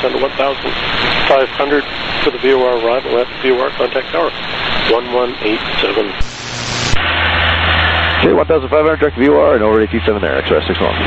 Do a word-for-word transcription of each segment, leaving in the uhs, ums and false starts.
descend to one thousand five hundred for the V O R arrival at the V O R contact tower, one one eight seven. Okay, one thousand five hundred, direct V O R, and over eight seven there, X R S six one.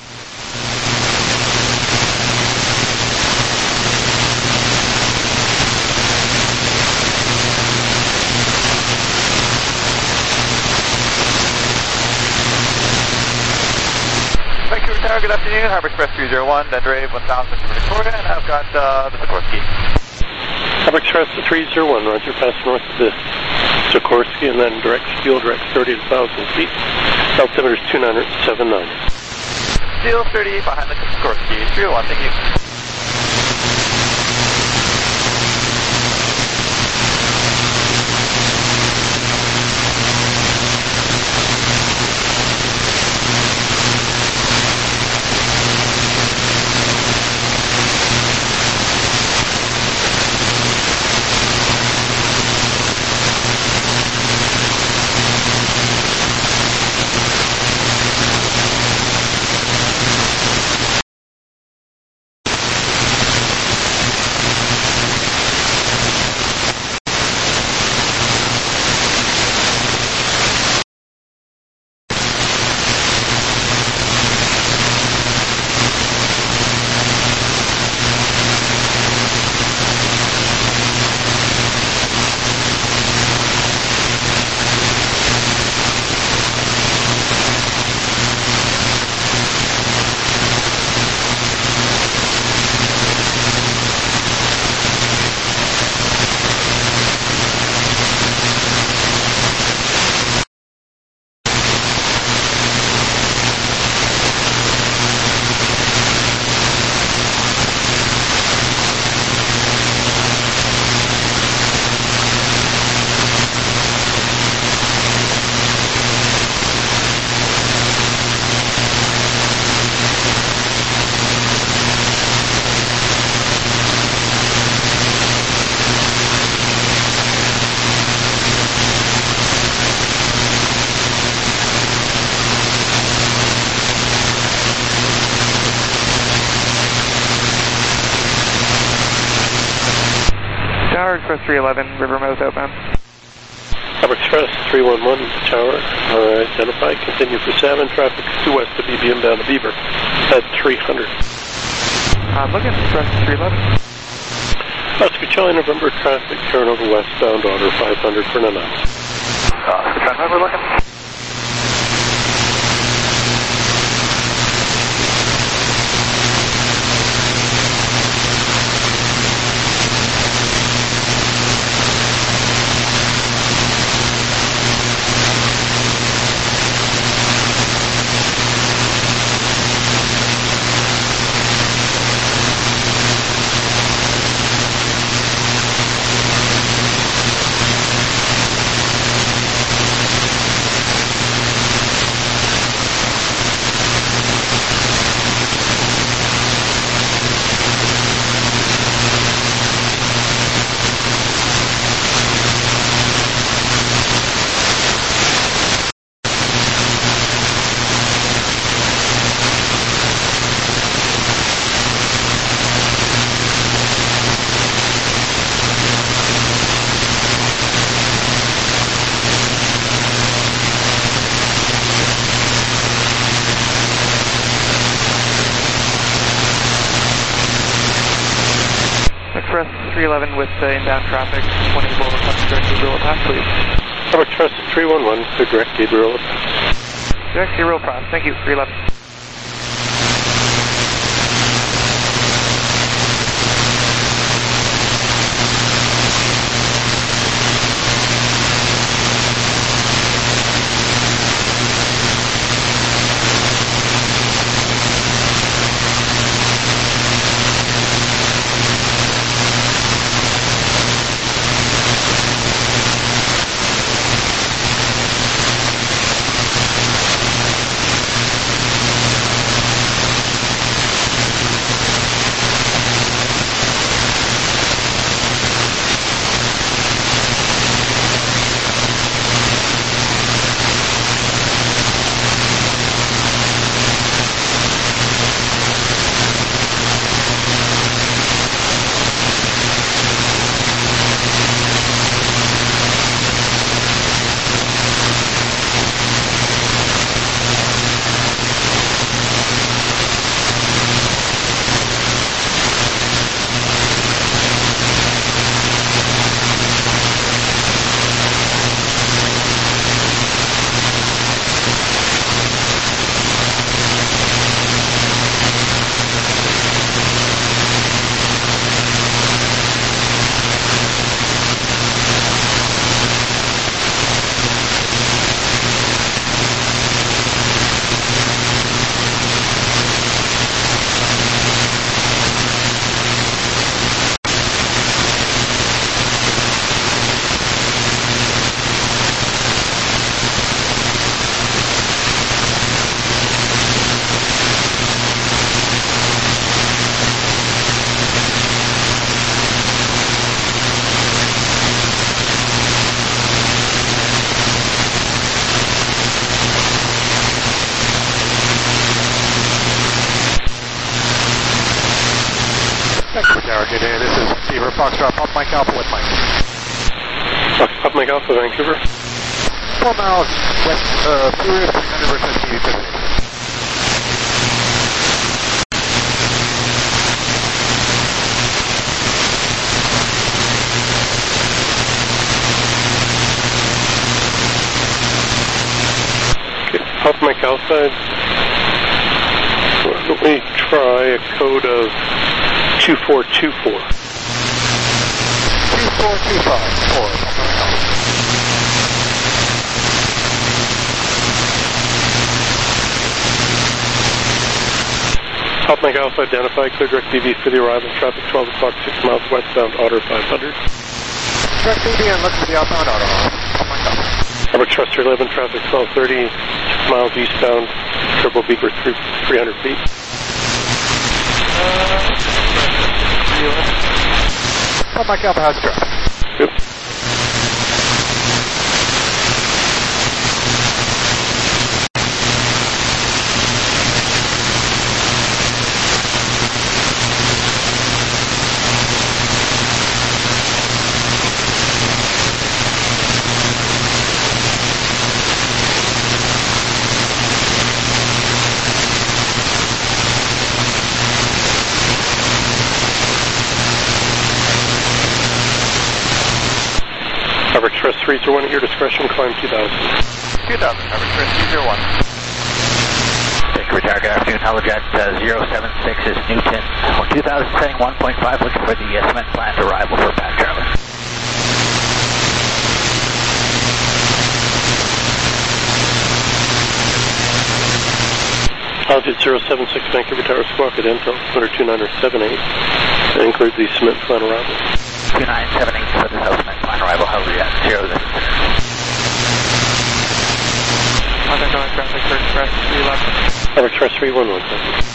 Vancouver Tower, good afternoon, Harbor Express three zero one, Denver Ave one thousand for Victoria, and I've got uh, the Sikorsky. Harbor Express three zero one, roger, pass north of the Sikorsky, and then direct steel, direct thirty to one thousand feet, altimeter is two nine seven nine. Steel thirty behind the Sikorsky, three zero one, thank you. Tower Express three eleven, Rivermouth outbound. Harbor Express three one one, tower, uh, identified, continue for seven, traffic due west of B B M down to Beaver at three hundred. I'm looking, Express three eleven. Oscar Charlie, November, traffic, turn over westbound, order five hundred for nine miles. Oscar Charlie, we're looking. Express three eleven with uh, inbound traffic, twenty Boulder Pass, direct Gabriel Pass, please. Harbor Express three one one, to direct Gabriel Pass. Direct Gabriel Pass, thank you, three eleven. Thank you for Tower. Good day. This is Beaver Foxtrot, Pop Mike Alpha with Mike. Pop Mike Alpha, Vancouver. Four miles west, uh, Furious three hundred versus T V fifty. Okay, Pop Mike Alpha. Why don't we try a code of two four two four. two four two five, four, Pop Mike Alpha. Pop Mike Alpha, identify, clear direct B B for the arrival, traffic twelve o'clock, six miles westbound, Otter five hundred. Direct B B and look for the outbound auto. Pop Mike Alpha. Robert Truster eleven, traffic twelve thirty, six miles eastbound, turbo beeper three hundred feet. Uh, Pop Mike Alpha has traffic. Yep. Robert Express three zero one at your discretion, climb two thousand. two thousand, Robert Express three zero one. Thank you, retire. Good afternoon. Holojet uh, zero seven six is Newton. two thousand setting one point five, looking for the uh, cement plant arrival for back travel. Holojet zero seven six, Vancouver Tower Squawk at Intel, two nine seven eight. That includes the cement plant arrival. two nine seven eight for the cement plant arrival. Holojet zero this. Contact on traffic for Express three eleven. Robert Express three one one, thank you.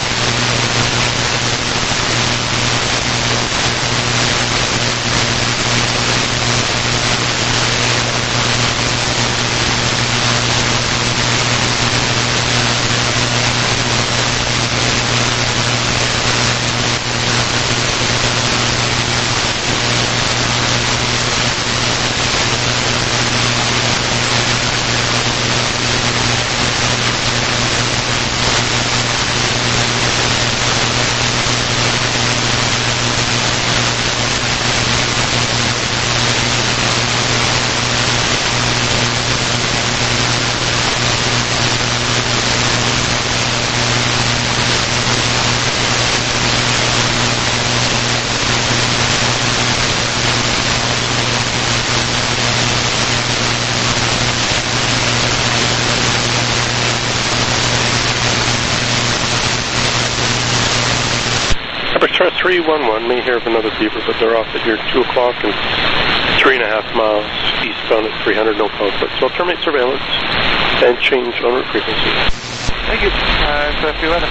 three one one may hear of another beaver, but they're off at here two o'clock and three and a half miles eastbound at three hundred, no conflict. So I'll terminate surveillance and change en route frequency. Thank you. Uh, it's uh, three eleven.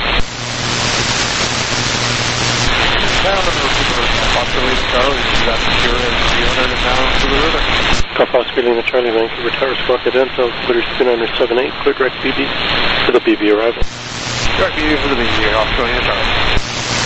Down on the repeater, possibly Charlie, that's zero three hundred and now to the river. Alpha Oscar Charlie, Vancouver Tower Squawk at Intel, clear two nine seven eight, clear direct B B for the B B arrival. Direct B B for the B B, Australia Charlie.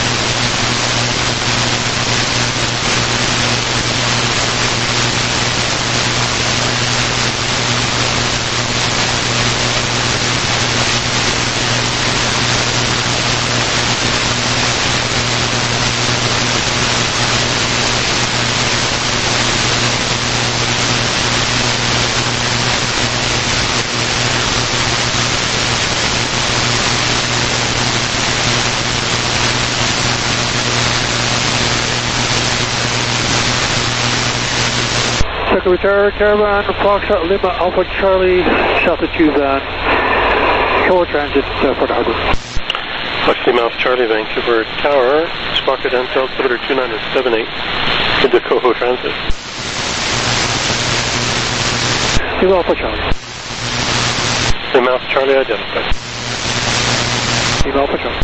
Retire Caravan, Foxtrot Lima, Alpha Charlie, South of two van, Coa Transit, uh, Port Harbor. Fox Lima, Alpha Charlie, Vancouver Tower, Squawk at Intel, Twitter two nine seven eight, into Coho Transit. Lima Alpha Charlie. Lima Alpha Charlie identified. Lima Alpha Charlie.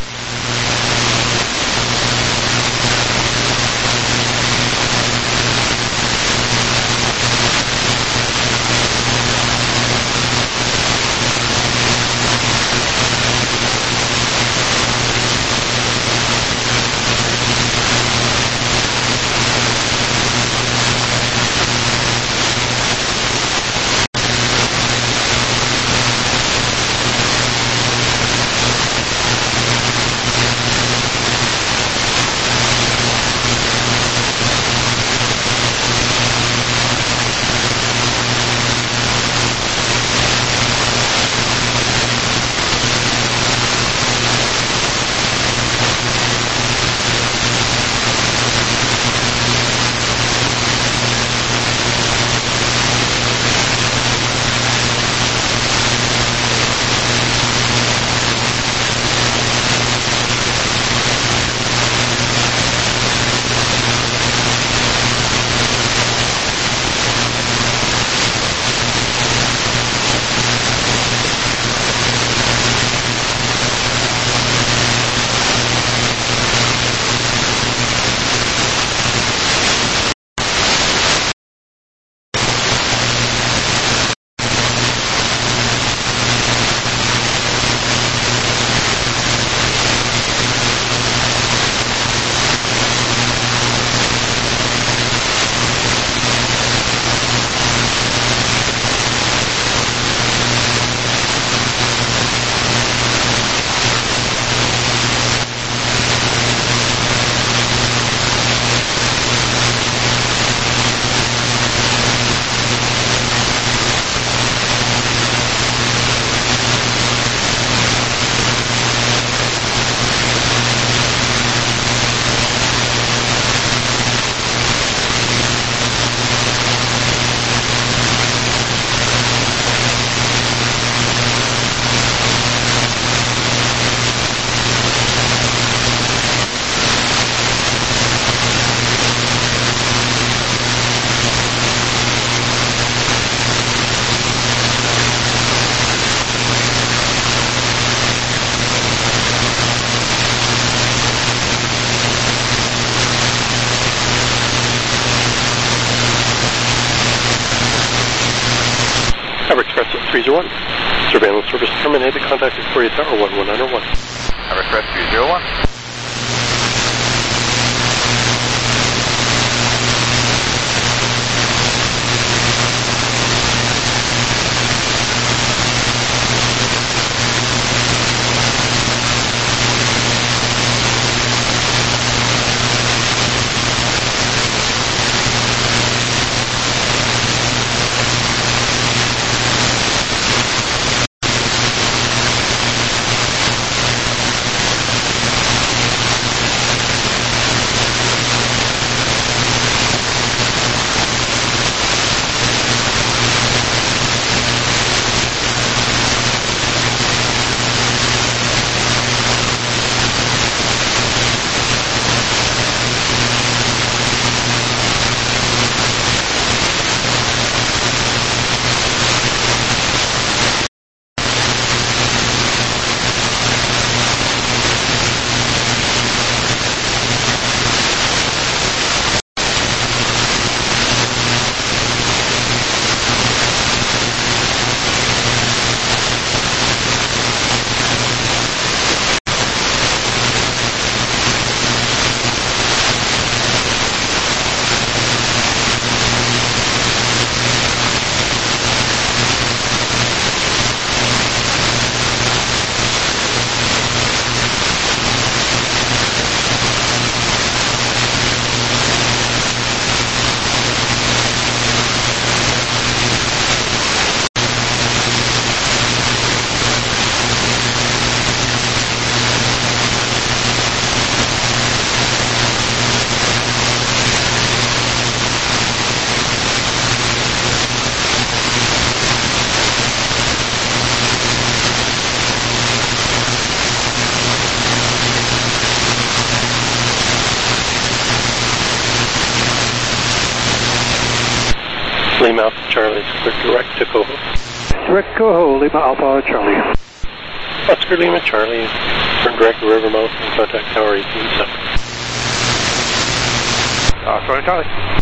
three zero one. Surveillance service terminated. Contact Victoria Tower one one nine zero one. Harbor Express three zero one. Lima Alpha Charlie, clear direct to Coho. Direct Coho, Lima Alpha Charlie. Oscar Lima Charlie, turn direct to Rivermouth and contact Tower eighteen seven. Oscar Charlie.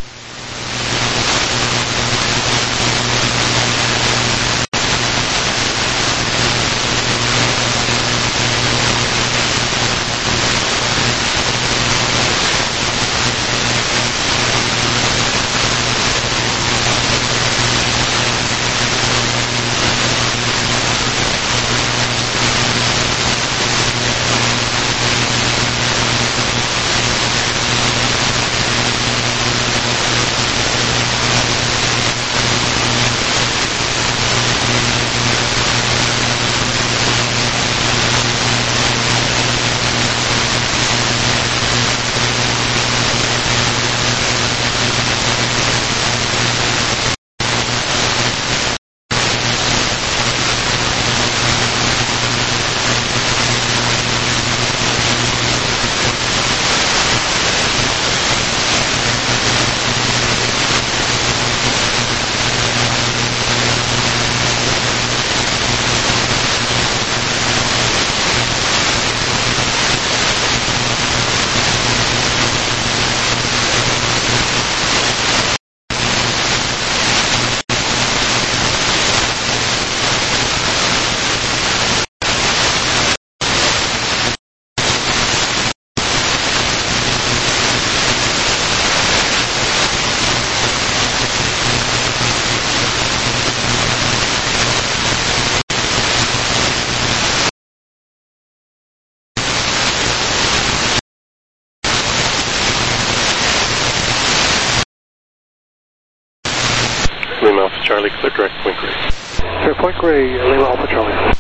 Lima Alpha Charlie, clear direct Point Grey. Clear Point Grey, Lima Alpha Charlie.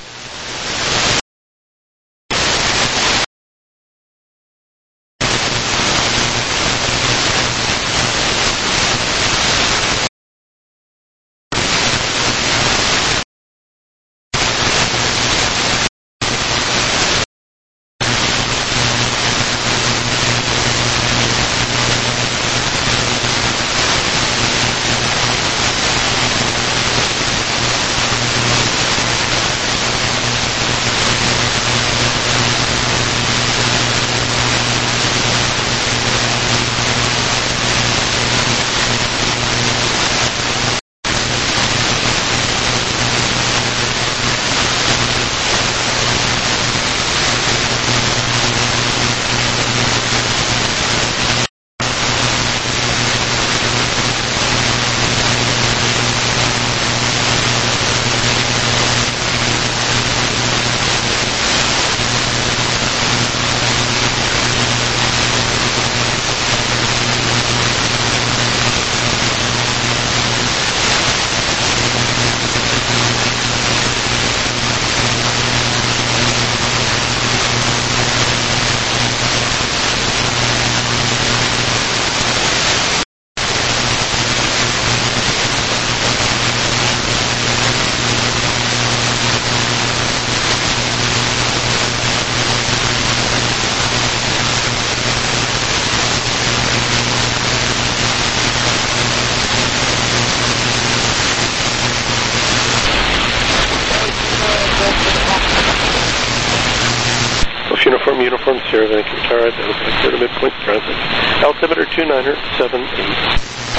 Sierra Vancouver Tower, identified clear to midpoint transit. Altimeter two niner seven eight.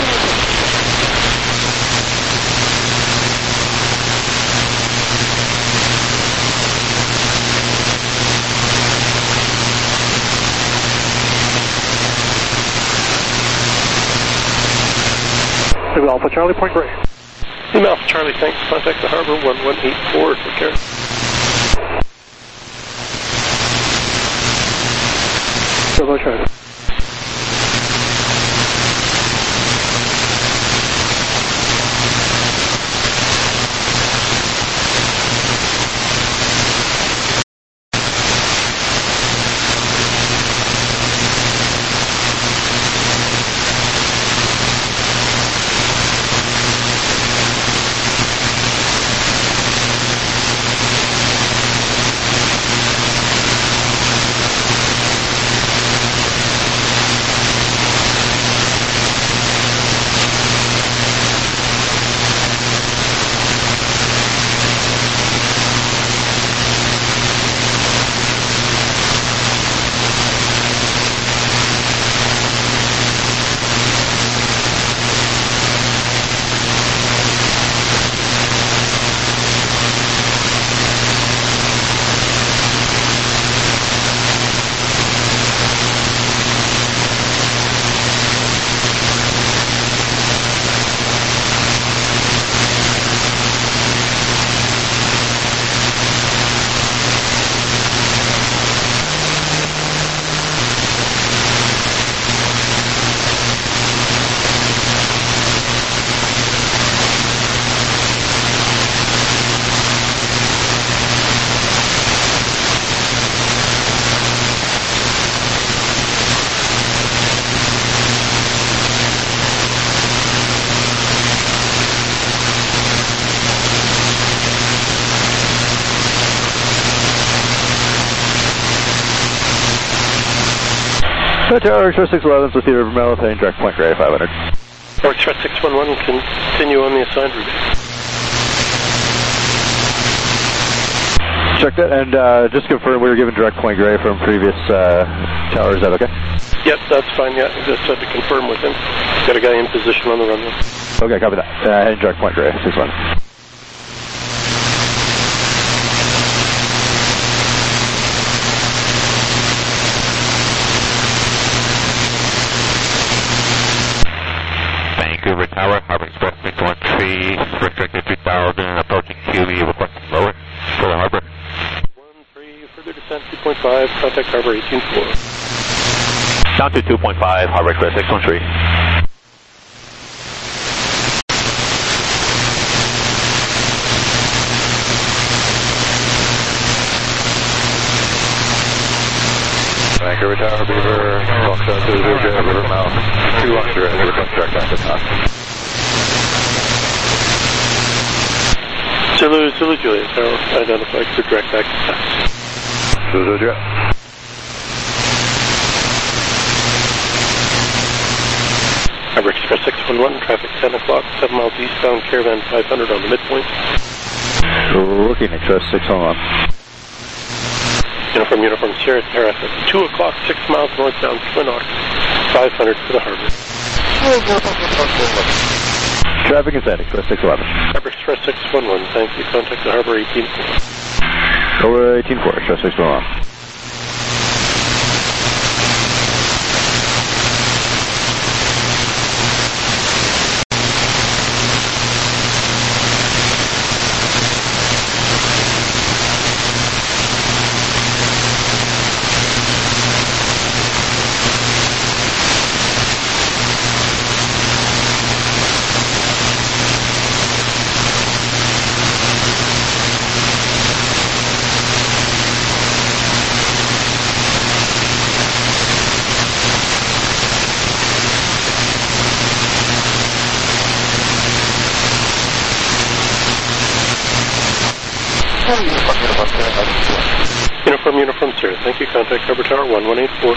Lima Alpha Charlie, Point Grey. Lima Alpha Charlie, thanks. Contact the harbor one one eight four. Take care. Bravo Charlie. Tower Express six eleven, so Theater Vermel, heading direct Point Grey five hundred. Tower Express six one one, continue on the assigned route. Check that, and uh, just confirm we were given direct Point Grey from previous uh, tower, is that okay? Yep, that's fine, yeah. Just had to confirm with him. Got a guy in position on the runway. Okay, copy that. Uh, heading direct Point Grey, six one. Vancouver Tower, Harbor Express six one three, restricted two thousand, approaching Q E, requesting lower for the harbor. one three, further descent two point five, contact harbor eighteen four. Down to two point five, Harbor Express six one three. Vancouver Tower, Beaver, Foxtrot two zero zero, River Mount, two hundred, and request direct access now. Zulu, Zulu Juliet Tower, identified for direct access. Zulu Juliet. Harbor Express six one one, traffic ten o'clock, seven miles eastbound, Caravan five hundred on the midpoint. Looking Express six one one. Uniform, Uniform, Sierra Terra at two o'clock, six miles northbound, Twin Ox, five hundred for the harbor. Traffic is at Express six eleven. Harbor Express six one one, thank you. Contact the harbor eighteen four. Over eighteen four, Express six one one. Uniform, Uniform, sir. Thank you. Contact Harbor Tower one one eight four.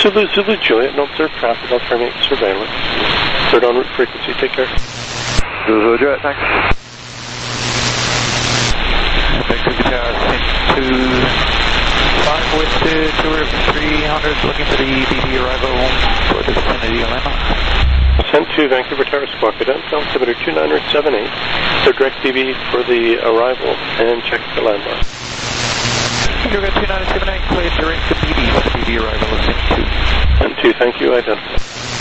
Zulu, Zulu, Juliet, no observed traffic. I'll terminate surveillance. Third en route frequency, take care. Zulu, Juliet, thanks. Vancouver Tower, two five with two, tour three hundred, looking for the B B arrival for the vicinity of Lima. Sent to Vancouver Tower, Squawk Cadence, altimeter two nine seven eight. So direct B B for the arrival and check the landmark. Vancouver two nine seven eight, clear direct to B B for the B B arrival of Sent two. Sent two, thank you, identify.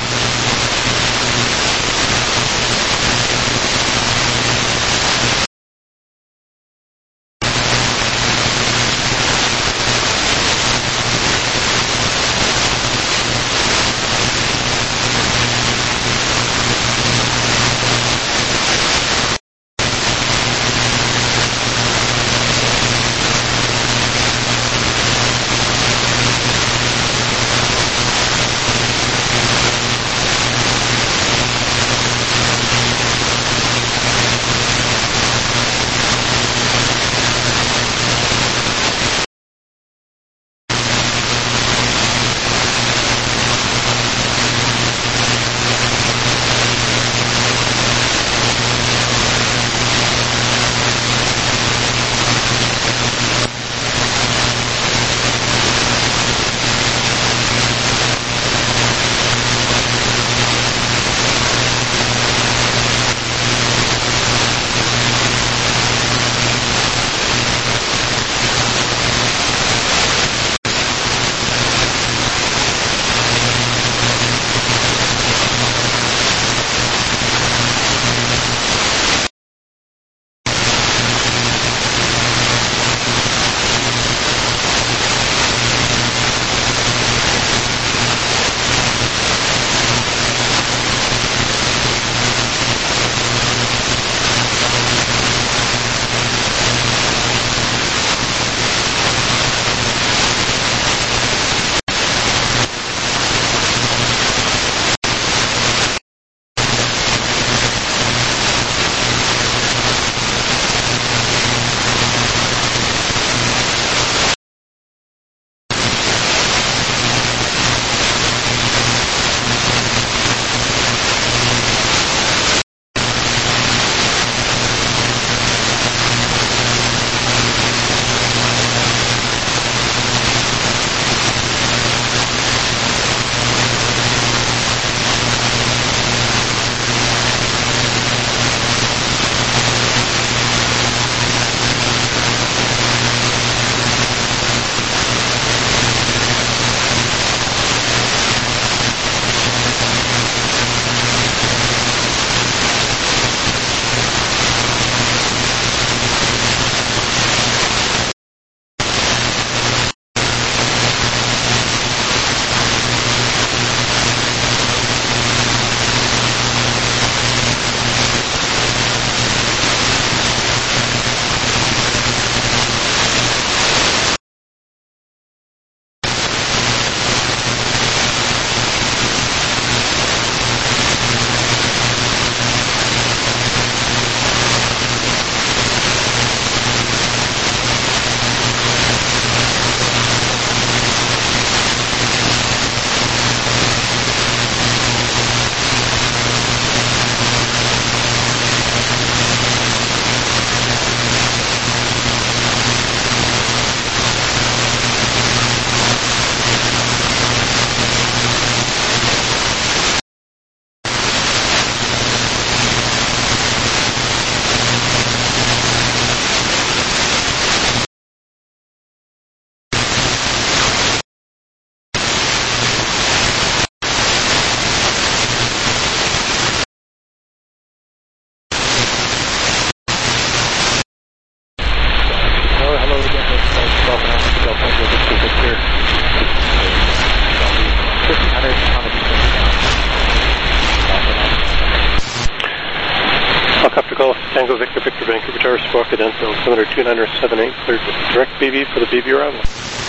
Tango Victor Victor Vancouver Tower, Squawk Cadence, altimeter two nine seven eight, cleared direct B B for the B B arrival.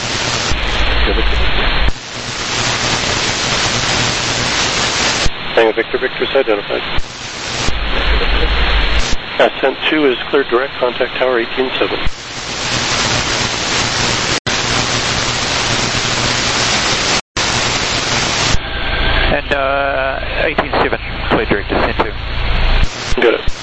Tango Victor Victor is identified. Ascent two is cleared direct, contact tower eighteen seven. direct descent to. Got it.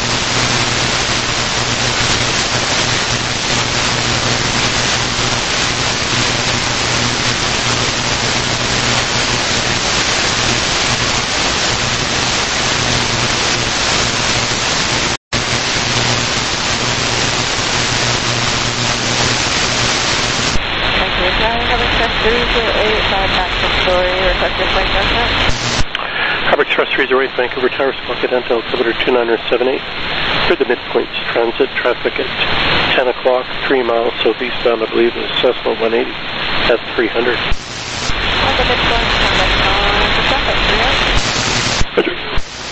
Harbour Express three zero eight, Vancouver Tower, Squawk Dental, altimeter two nine seven eight. For the midpoints, transit traffic at ten o'clock, three miles southeastbound, I believe, is Cessna one eighty at three hundred. On the midpoint, contact on traffic, three hundred.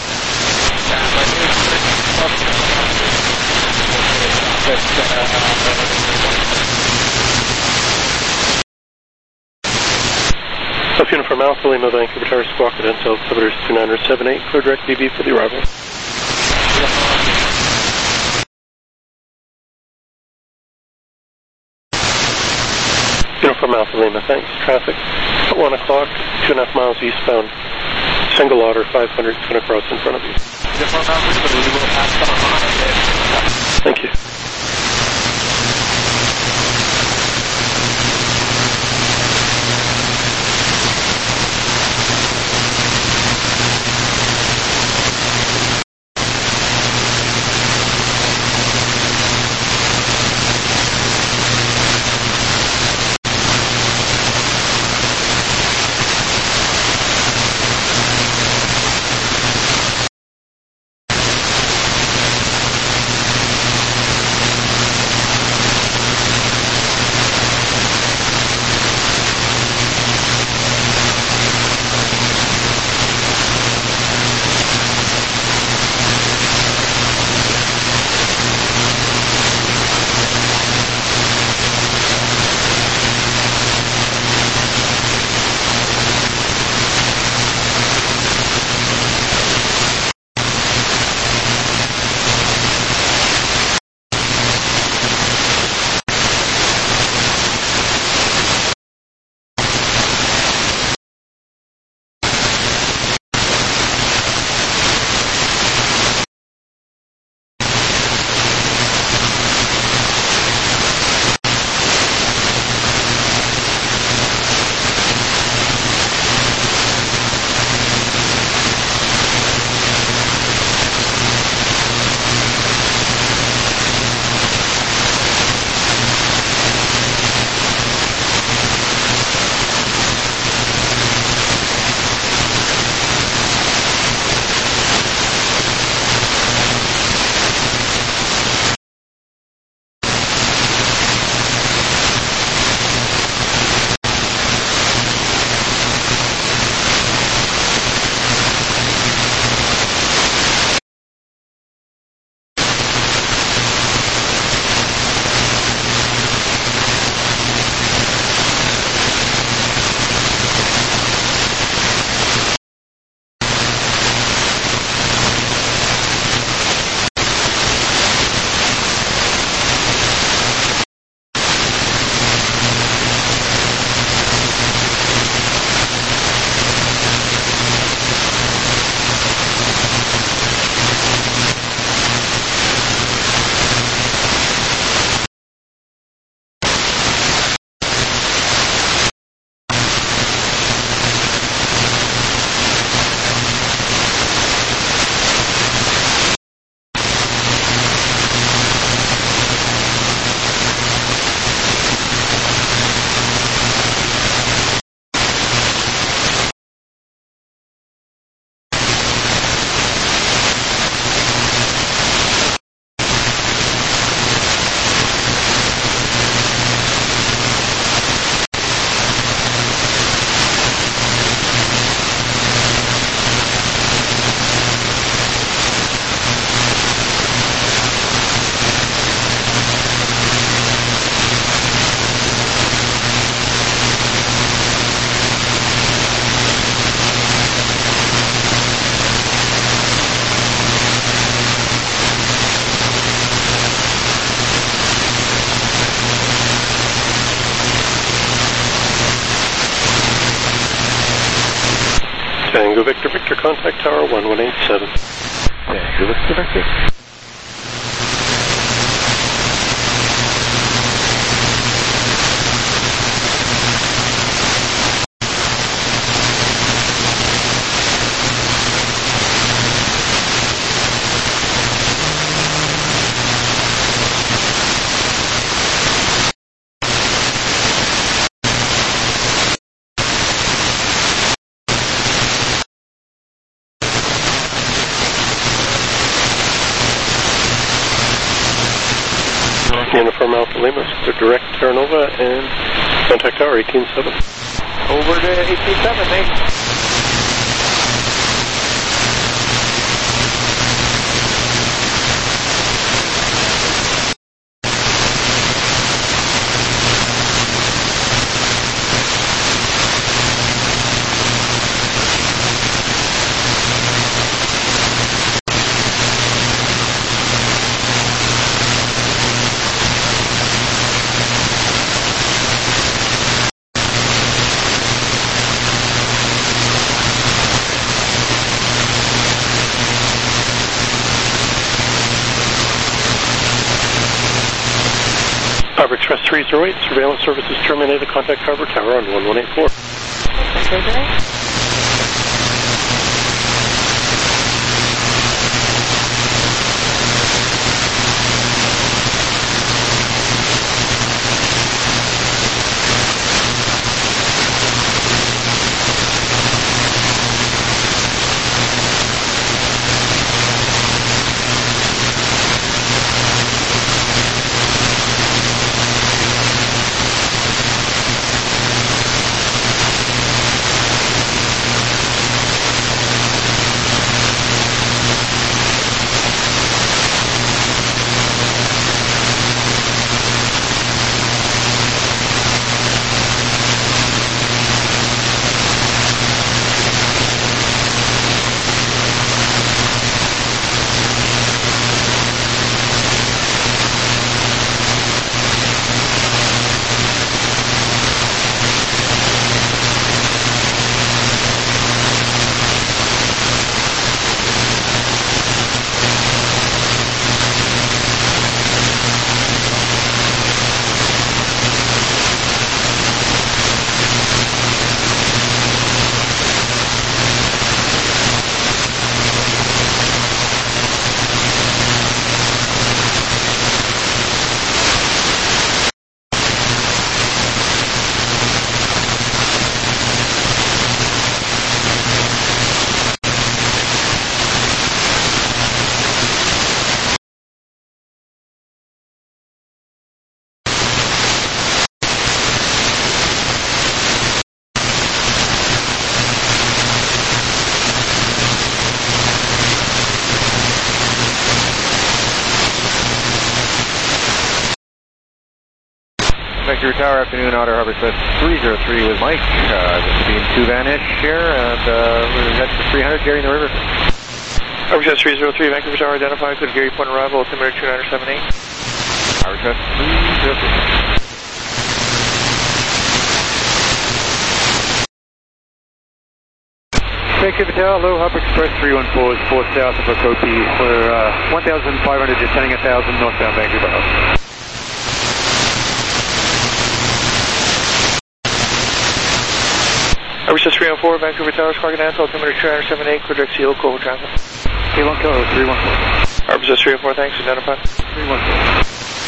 Self Uniform Alpha Lima, Vancouver Tower, Squawk Dental, altimeter two nine seven eight, clear direct D B for the arrival. Uniform Alpha Lima, thanks. Traffic at one o'clock, two and a half miles eastbound. Single order, five hundred, going across in front of you. Thank you. Tango Victor Victor, contact tower one one eight seven. Tango Victor Victor. Uniform Alpha Lima, so direct Terra Nova and contact tower eighteen seven. Over to eighteen seven, mate. Harbor Express three zero eight, surveillance services terminated, contact Harbor Tower on one one eight four. Victor Tower, afternoon, Outer Harbor Express three zero three with Mike. Uh, this being two Vanish here, and uh, we're heading to three hundred, Gary in the river. Harbor Express three zero three, Vancouver Tower identified, good Gary point arrival, altimeter two nine seven eight. Harbor Express three zero three. Vancouver Tower, low Harbor Express three one four is four south of Okopi. We're uh, one thousand five hundred, descending one thousand northbound Vancouver House. Harbor Express three one four, Vancouver Tower, Squawk and Ansel, altimeter two nine seven eight, clear direct C O, Coho traffic. K one Coho, three one four. Harbor Express three one four, thanks, identified. three one four.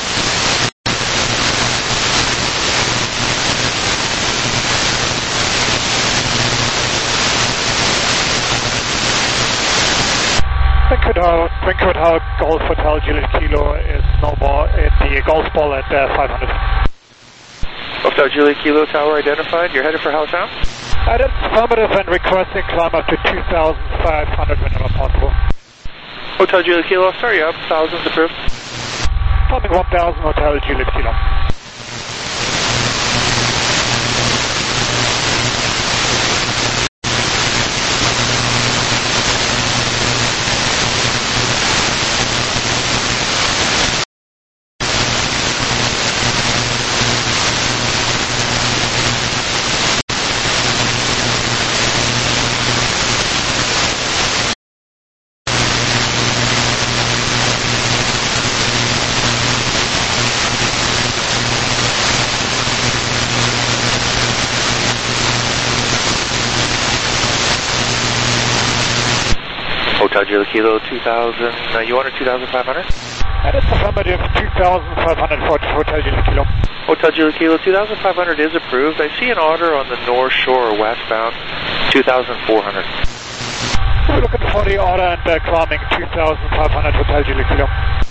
Vancouver Tower, Golf Hotel Juliet Kilo is no more at the golf ball at uh, five hundred. Golf Tower Juliet Kilo Tower identified, you're headed for how sound? Uh, that's affirmative and requesting climb up to two thousand five hundred whenever possible. Hotel Juliet Kilo, sorry, up, thousands approved. Climbing one thousand, Hotel Juliet Kilo. Hotel Juliet Kilo two thousand, uh, you wanted two thousand five hundred? And it's affirmative, two thousand five hundred for Hotel Juliet Kilo. Hotel Juliet Kilo two thousand five hundred is approved. I see an order on the North Shore westbound, two thousand four hundred. We're looking for the order and uh, climbing two thousand five hundred Hotel Juliet Kilo.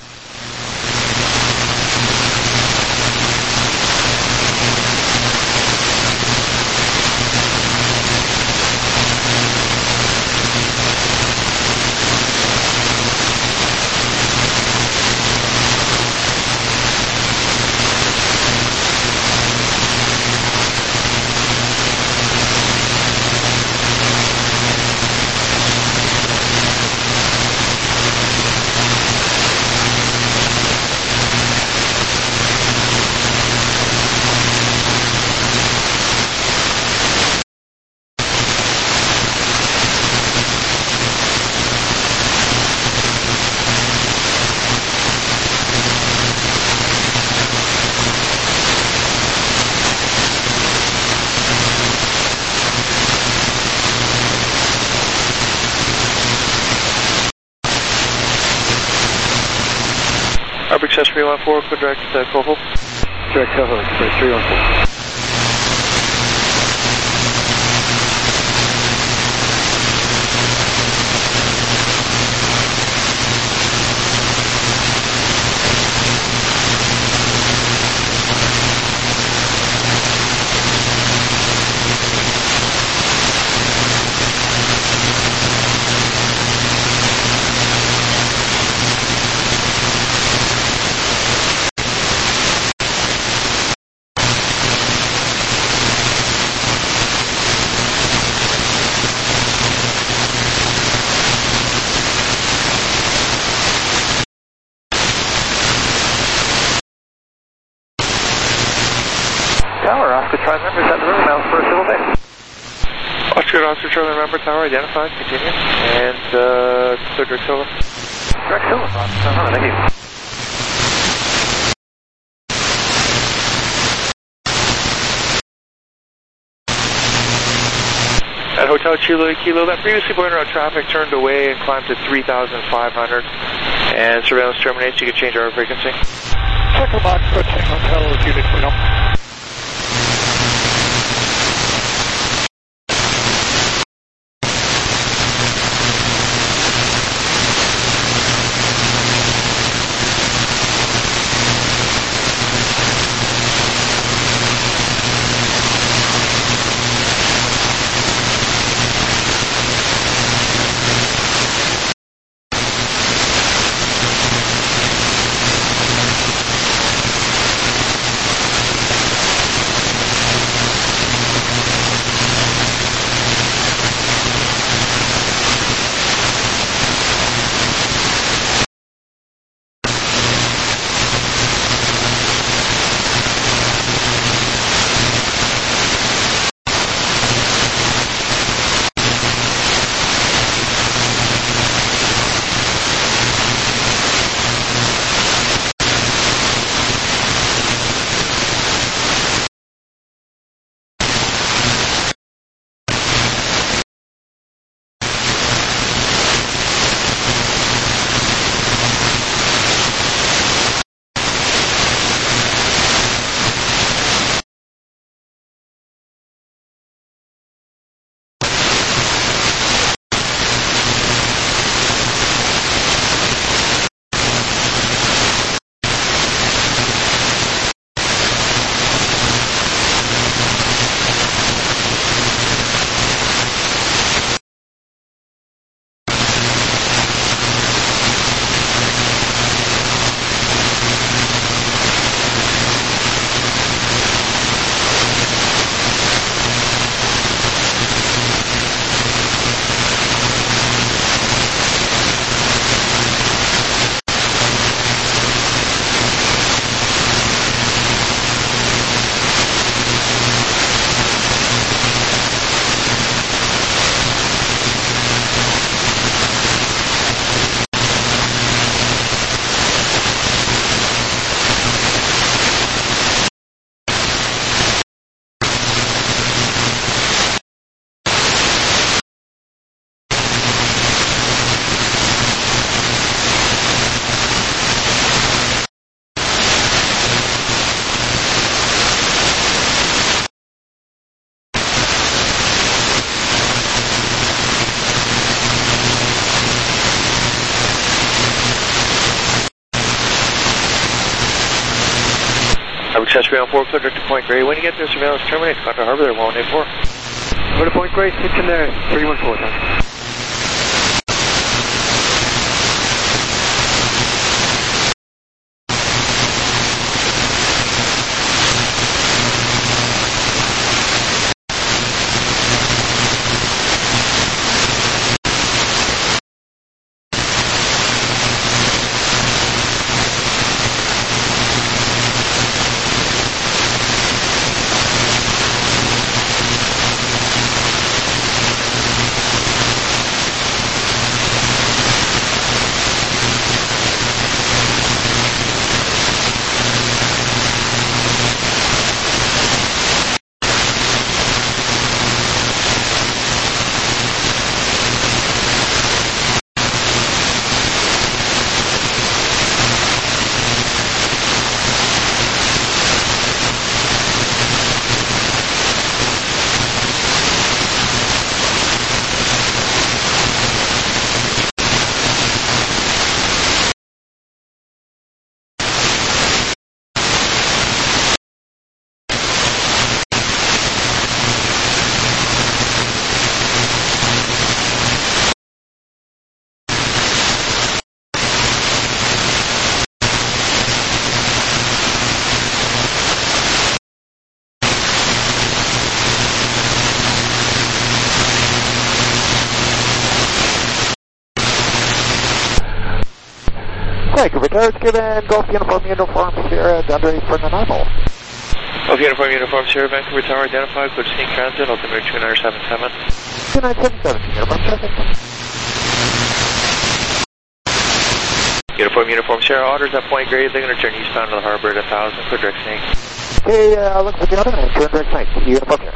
Arbor Express three one four, could direct uh, Coho. Direct Coho, Express three one four. Tower, Oscar Charlie Member, is that the room now for a civil base? Oscar, Oscar Charlie Member, Tower identified, continue. And, uh, so direct Silver. Direct Silver, uh-huh, thank you. At Hotel Chilo Kilo, that previously pointed out traffic turned away and climbed to three thousand five hundred. And surveillance terminates, you can change our frequency. Check mark, approaching Hotel Juliet Kilo. Harbor Express three one four, clear direct to Point Grey. When you get there, surveillance terminates. Contact Harbor there, one one eight four. Go to Point Grey, kitchen there, three one four, thanks. Vancouver Tower, given Golf Uniform Uniform Sierra, Denver for the normal. Golf Uniform Uniform Sierra, Vancouver Tower identified, good sneak transit, altimeter two nine seven seven. two nine seven seven, Uniform traffic. Uniform Uniform Sierra, orders at Point Grey, they're going to turn eastbound to the harbor at one thousand, clear direct snake. Okay, uh, looks like another name, turn direct snake, Uniform here.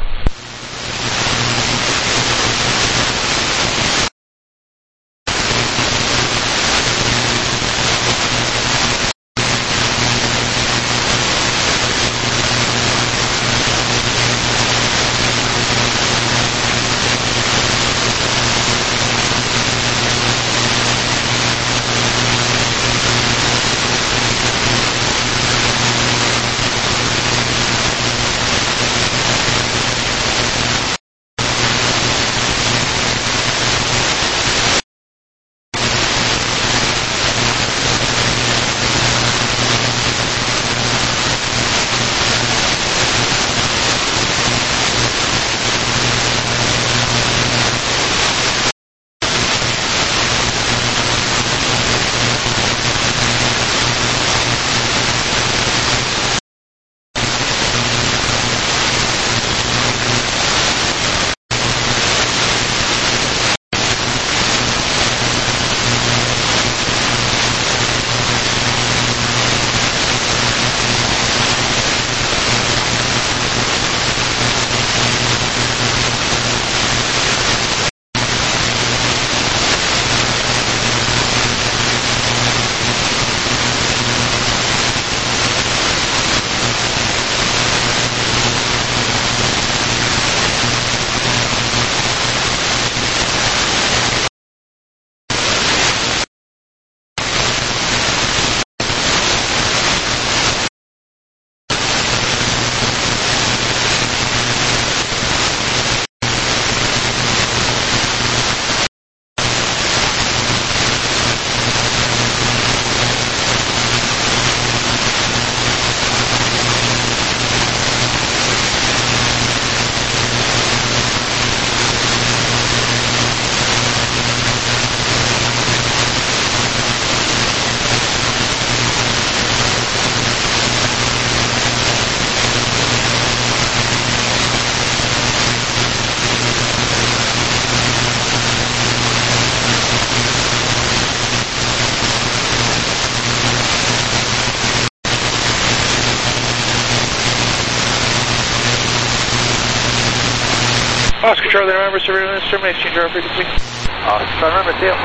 Oscar Charlie, November, surveillance, terminate, change our frequency. Oscar Charlie, November, deal.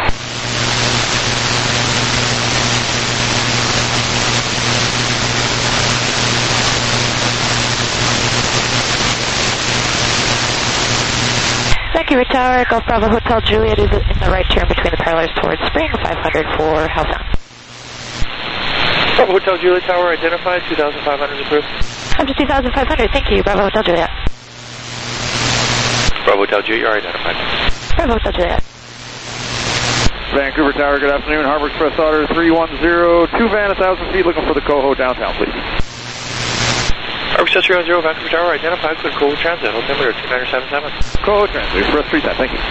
Vancouver Tower, Golf Bravo Hotel Juliet is in the right turn between the parlors towards Spring, five hundred for Hellsound. Bravo Hotel Juliet Tower identified, two thousand five hundred approved. Up to two thousand five hundred, thank you. Bravo Hotel Juliet. Bravo Hotel Juliet, you're identified. Bravo Hotel Juliet. Vancouver Tower, good afternoon. Harbor Express order three one zero, two van, one thousand feet, looking for the Coho downtown, please. Harbor Express three one zero, Vancouver Tower identified, good Coho Transit, altimeter two nine seven seven. Coho Transit, Express three ten, thank you.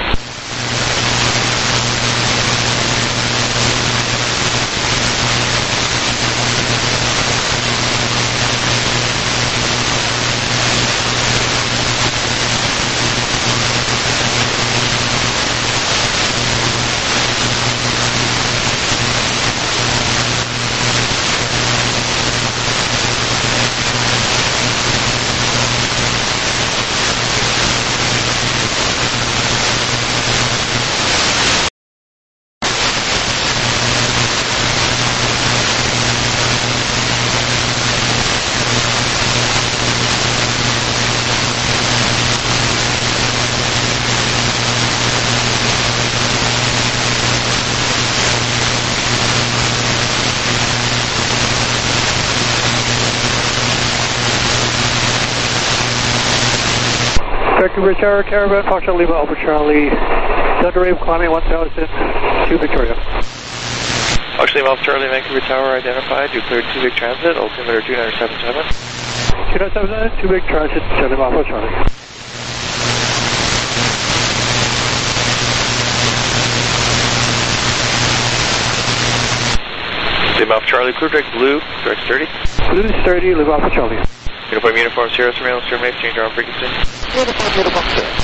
Vancouver Tower, Caravan, Foxtrot Lima, Alpha Charlie, Thunder Wave climbing one thousand to Victoria. Foxtrot Lima, Alpha Charlie, Vancouver Tower identified, you cleared two big transit, altimeter two nine seven seven. two nine seven seven, two big transit, seven Alpha Charlie. Lima Alpha Charlie, clear direct blue, direct thirty. Blue thirty, Lima Alpha Charlie. Uniform, uniform, zero, surveillance, terminate, change our frequency. Uniform, uniform, sir.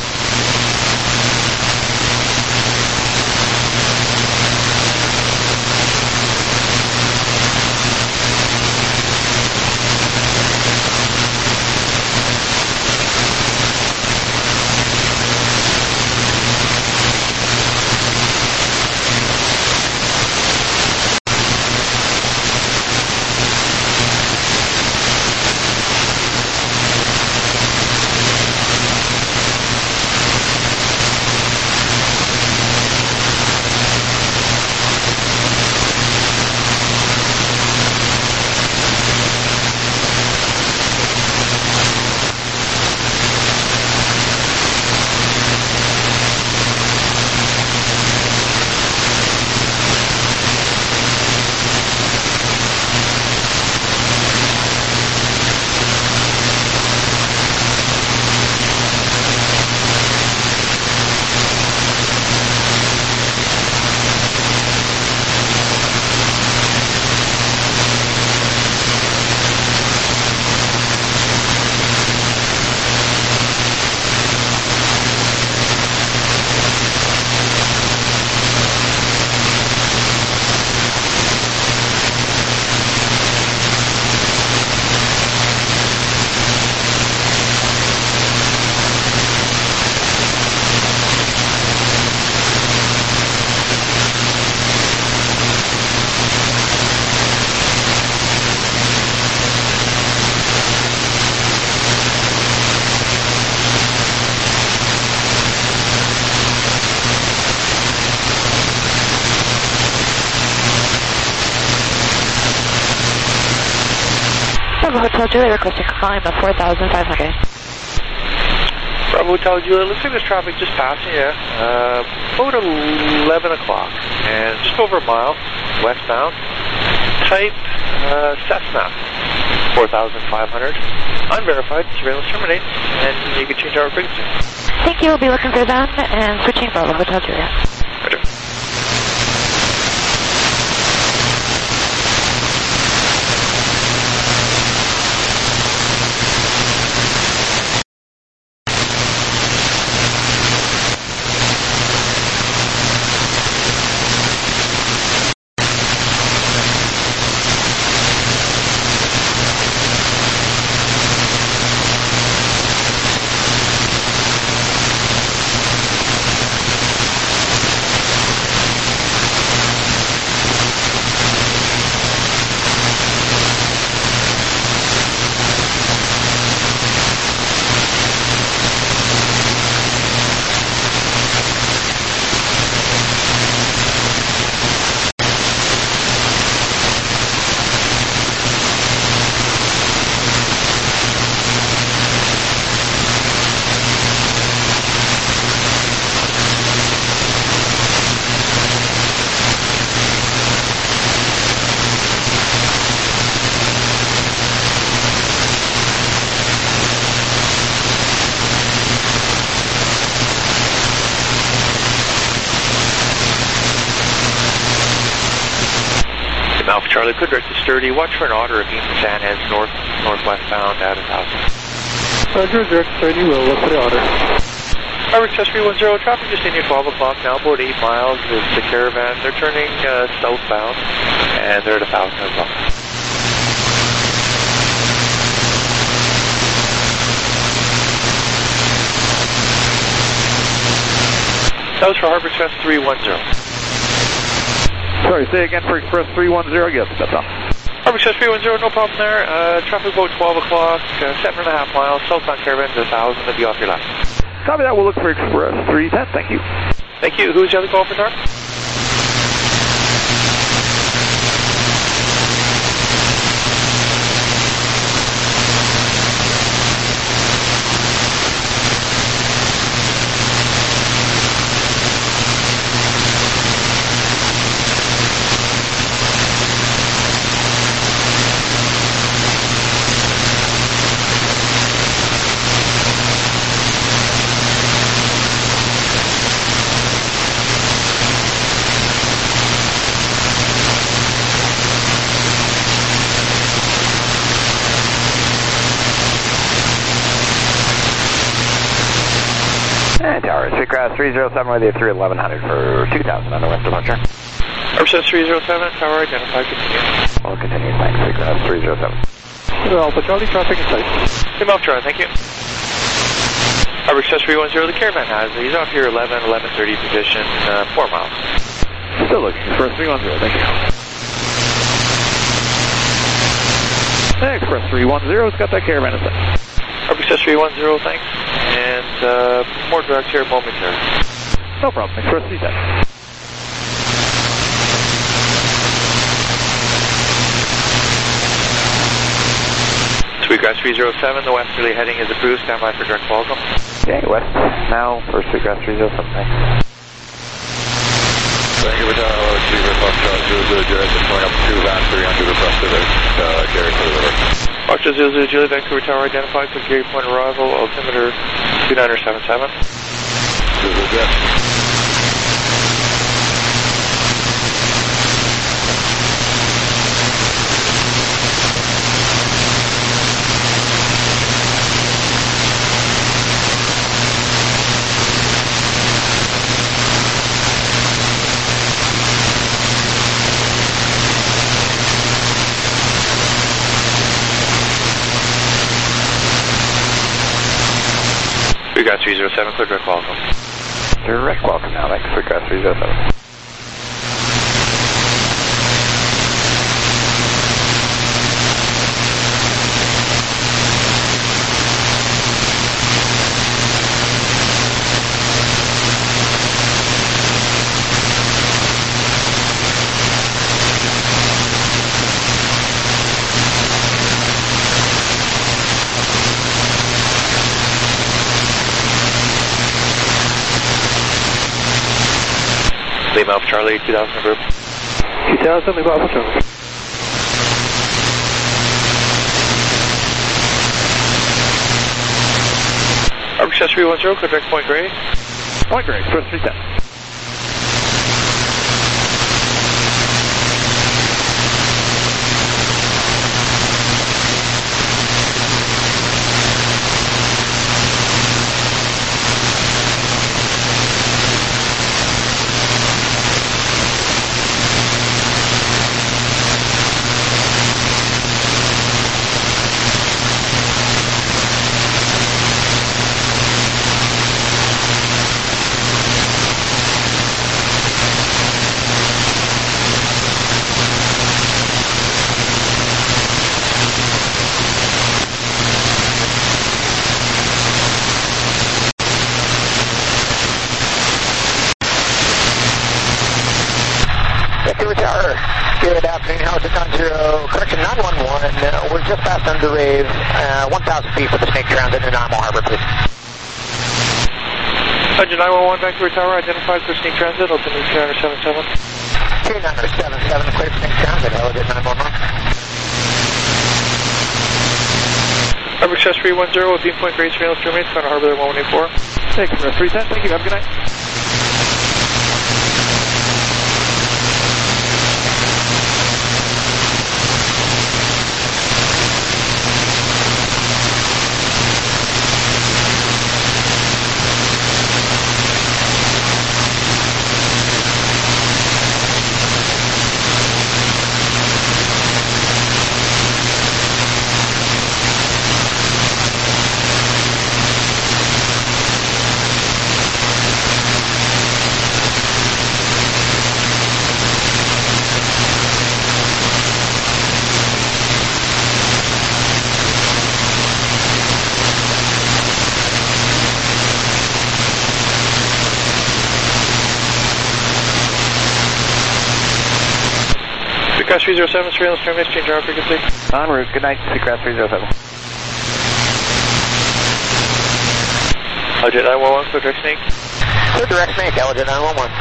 Bravo Hotel Juliet, requesting climb of four thousand five hundred. Bravo Hotel Juliet, looks like there's traffic just passing you. Uh, about eleven o'clock, and just over a mile, westbound. Type uh, Cessna, four thousand five hundred. Unverified, surveillance terminate, and you can change our frequency. Thank you, we'll be looking for them and switching Bravo Hotel Juliet. Roger. Lima Alpha Charlie, good direct to Sturdy. Watch for an otter if East San heads north, northwest bound at one thousand. Roger, direct to Sturdy, we'll look for the otter. Harvard Express three one zero, traffic just in you twelve o'clock now, about eight miles is the caravan. They're turning uh, southbound, and they're at one thousand as well. That was for Harvard Express three one zero. Sorry, say again for Express three one zero, yes, that's all. Harvard Express three one zero, no problem there. Uh, traffic about twelve o'clock, uh, seven and a half miles, southbound caravan to one thousand, they'll be off your left. Copy that, we'll look for Express three ten, thank you. Thank you. Who's the other call for North? And Tower, Seacrest three zero seven with you through eleven hundred for two thousand on the west departure. Arcet three zero seven, Tower identified, continue. We'll continue, thanks, Seacrest three zero seven. Alpha Charlie, traffic in sight. Lima Alpha Charlie, thank you. Arcet three one zero, the caravan has it. He's off here eleven, eleven thirty position, uh, four miles. Still looking, Express three one zero, thank you. Express three one zero, it's got that caravan in sight. Arcet three one zero, thanks. And uh, more direct here momentarily. No problem, Express three ten. Sweetgrass three zero seven, the westerly heading is approved. Stand by for direct welcome. Okay, west now for Sweetgrass three zero seven, thanks. Thank you for Tower, Cleaver, Foxtrot, zero zero Juliet, just coming up to Van three hundred requested at uh, Gary to the river. Foxtrot zero zero Juliet, Vancouver Tower identified for Gary Point arrival, altimeter two nine seven seven. zero zero Jet. Sweetgrass three zero seven, clear direct welcome. Direct welcome now, thanks, Sweetgrass three zero seven. Lima Alpha Charlie, two thousand group. two thousand, Lima Alpha Charlie. Arcet three one zero, clear direct Point Grey. Point Grey, Express three ten. Good afternoon, how's it done? Zero, correction, nine one one, uh, we're just past under rave, uh, one thousand feet for the Snake Transit in Nanaimo Harbor, please. Sergeant nine one one, Vancouver Tower, identified for Snake Transit, altimeter two nine seven seven. two nine seven seven, clear for Snake Transit, hello, good nine one one. Harbor Express three one zero, with Beam Point Grey surveillance roommates, Connor Harbor there, one one eight four. Thanks, Express three ten, thank you, have a good night. Seacrest three zero seven, surveillance term exchange our frequency. En route, good night, Seacrest three zero seven. Aljet nine one one, clear direct snake. Clear direct snake, Aljet nine one one.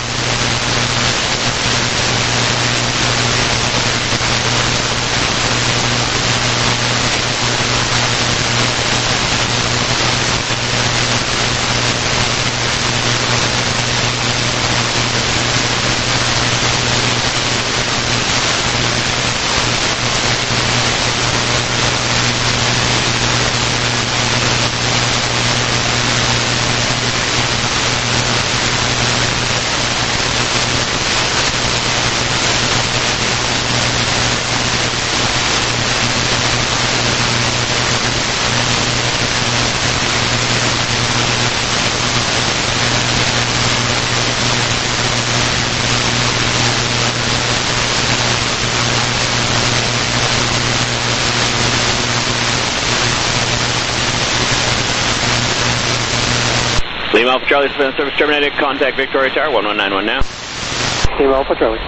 Lima Alpha Charlie, surveillance service terminated. Contact Victoria Tower, one one nine one now. Lima Alpha Charlie.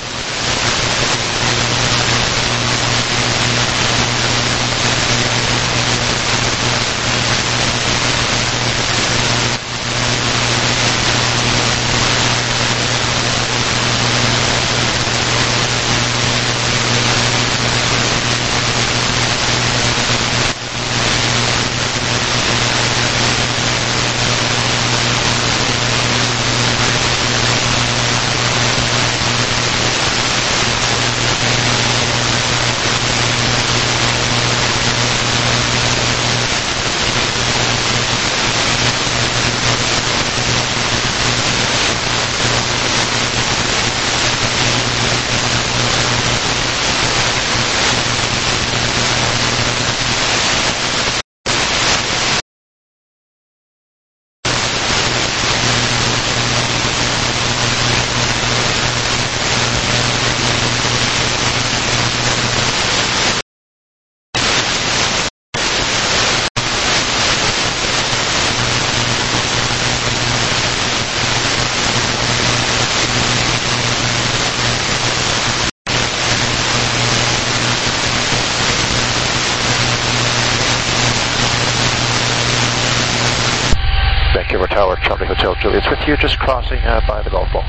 Vancouver Tower, Charlie Hotel Juliet's with you, just crossing uh, by the golf ball.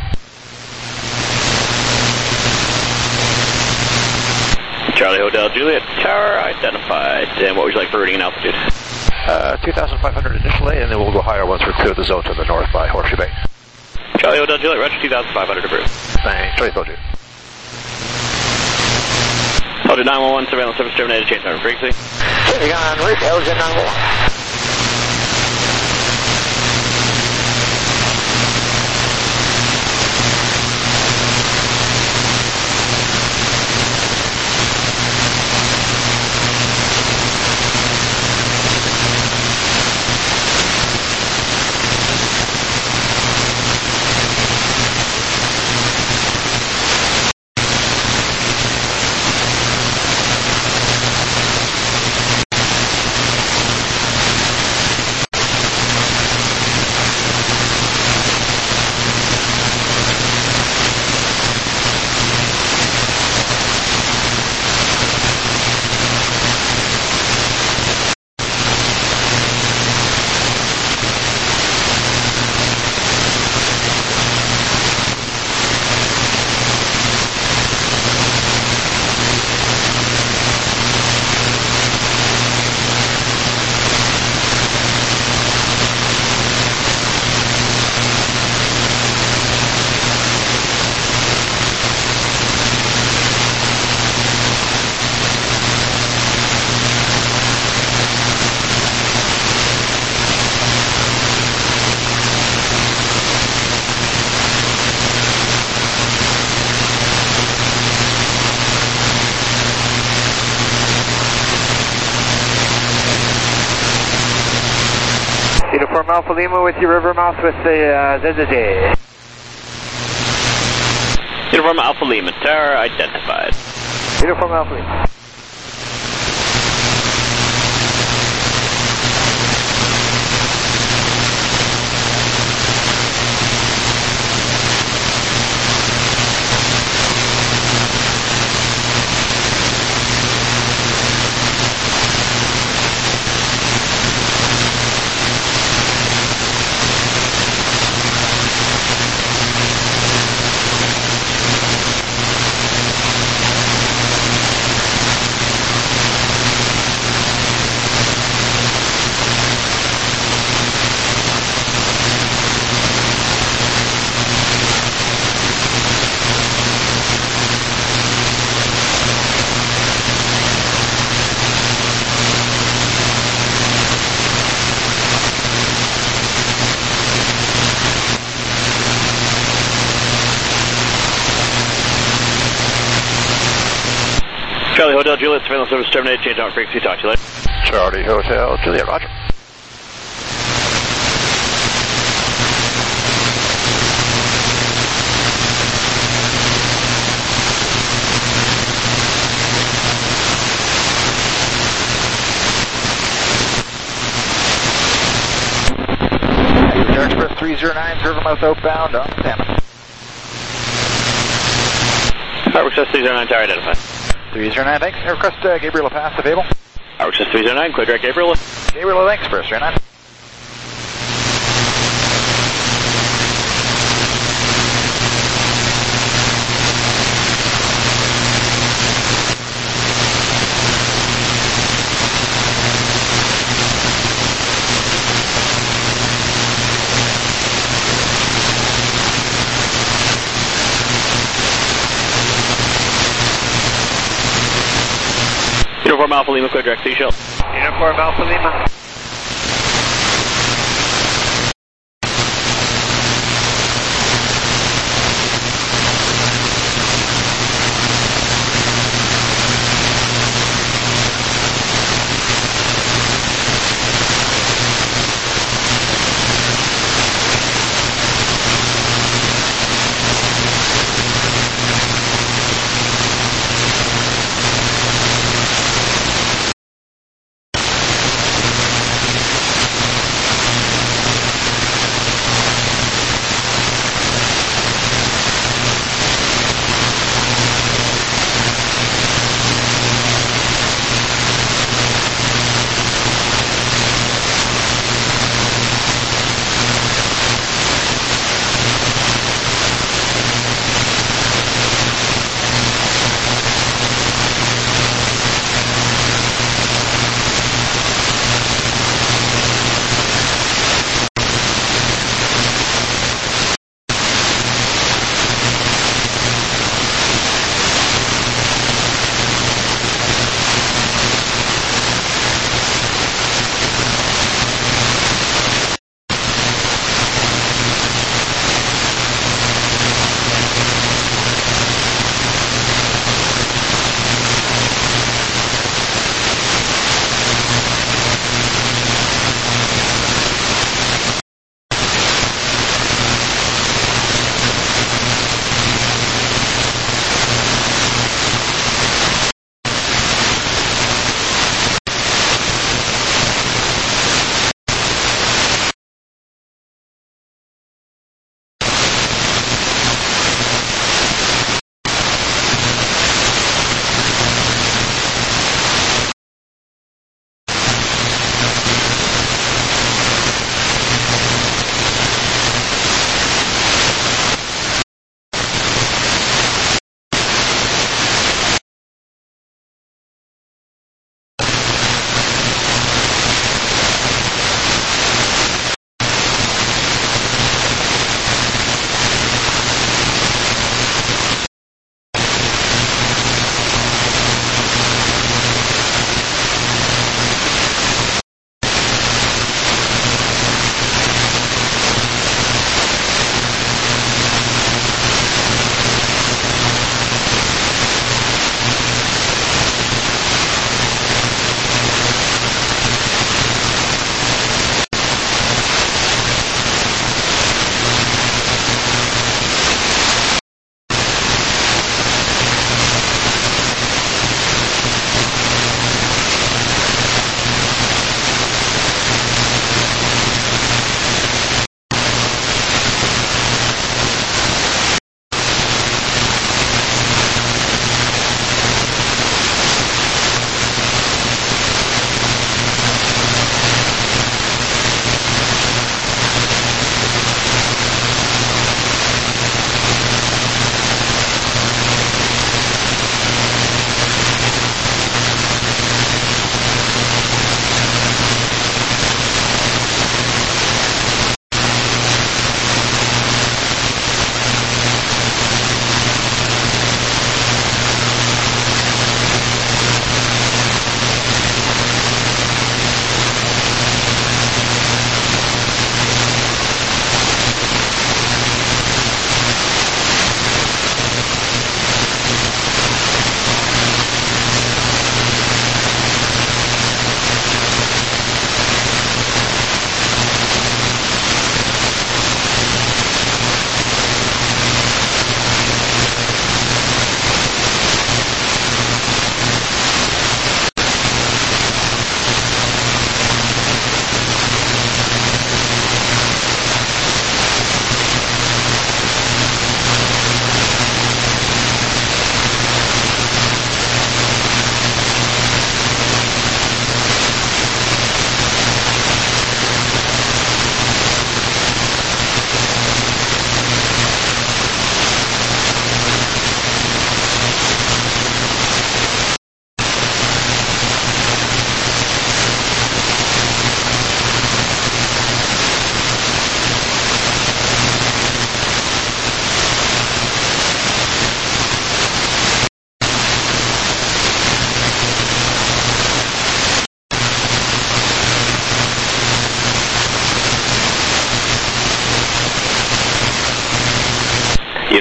Charlie Hotel Juliet Tower identified. And what would you like for reading and altitude? Uh, two thousand five hundred initially, and then we'll go higher once we clear the zone to the north by Horseshoe Bay. Charlie Hotel Juliet, roger, two thousand five hundred approved. Thanks, Charlie Hotel Juliet. Hotel nine one one, surveillance service terminated, change number frequency. Changing on route, Aljet nine one one. Uniform Alpha Lima with your Rivermouth with the uh, Z Z J. Uniform Alpha Lima Tower identified. Uniform Alpha Lima. Charlie Hotel Juliet, surveillance service terminated, change out frequency, talk to you later. Charlie Hotel Juliet, roger. Express three zero nine, Rivermouth outbound on Salmon. Power Express three zero nine, tower identified. three zero nine, thanks. Air request uh, Gabriel LaPaz to Fable. Power Express three zero nine, clear direct Gabriel. Gabriel, thanks. Express three zero nine. Uniform Alpha Lima, clear direct Seashell. Uniform Alpha Lima.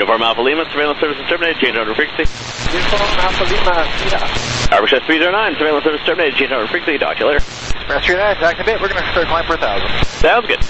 Uniform Alpha Lima, surveillance service is terminated, change order frequency. Uniform Alpha Lima, yeah. Arber Express three zero nine, surveillance service terminated, change order frequency, talk to you later. Express three zero nine, back in a bit, we're going to start climb for one thousand. Sounds good.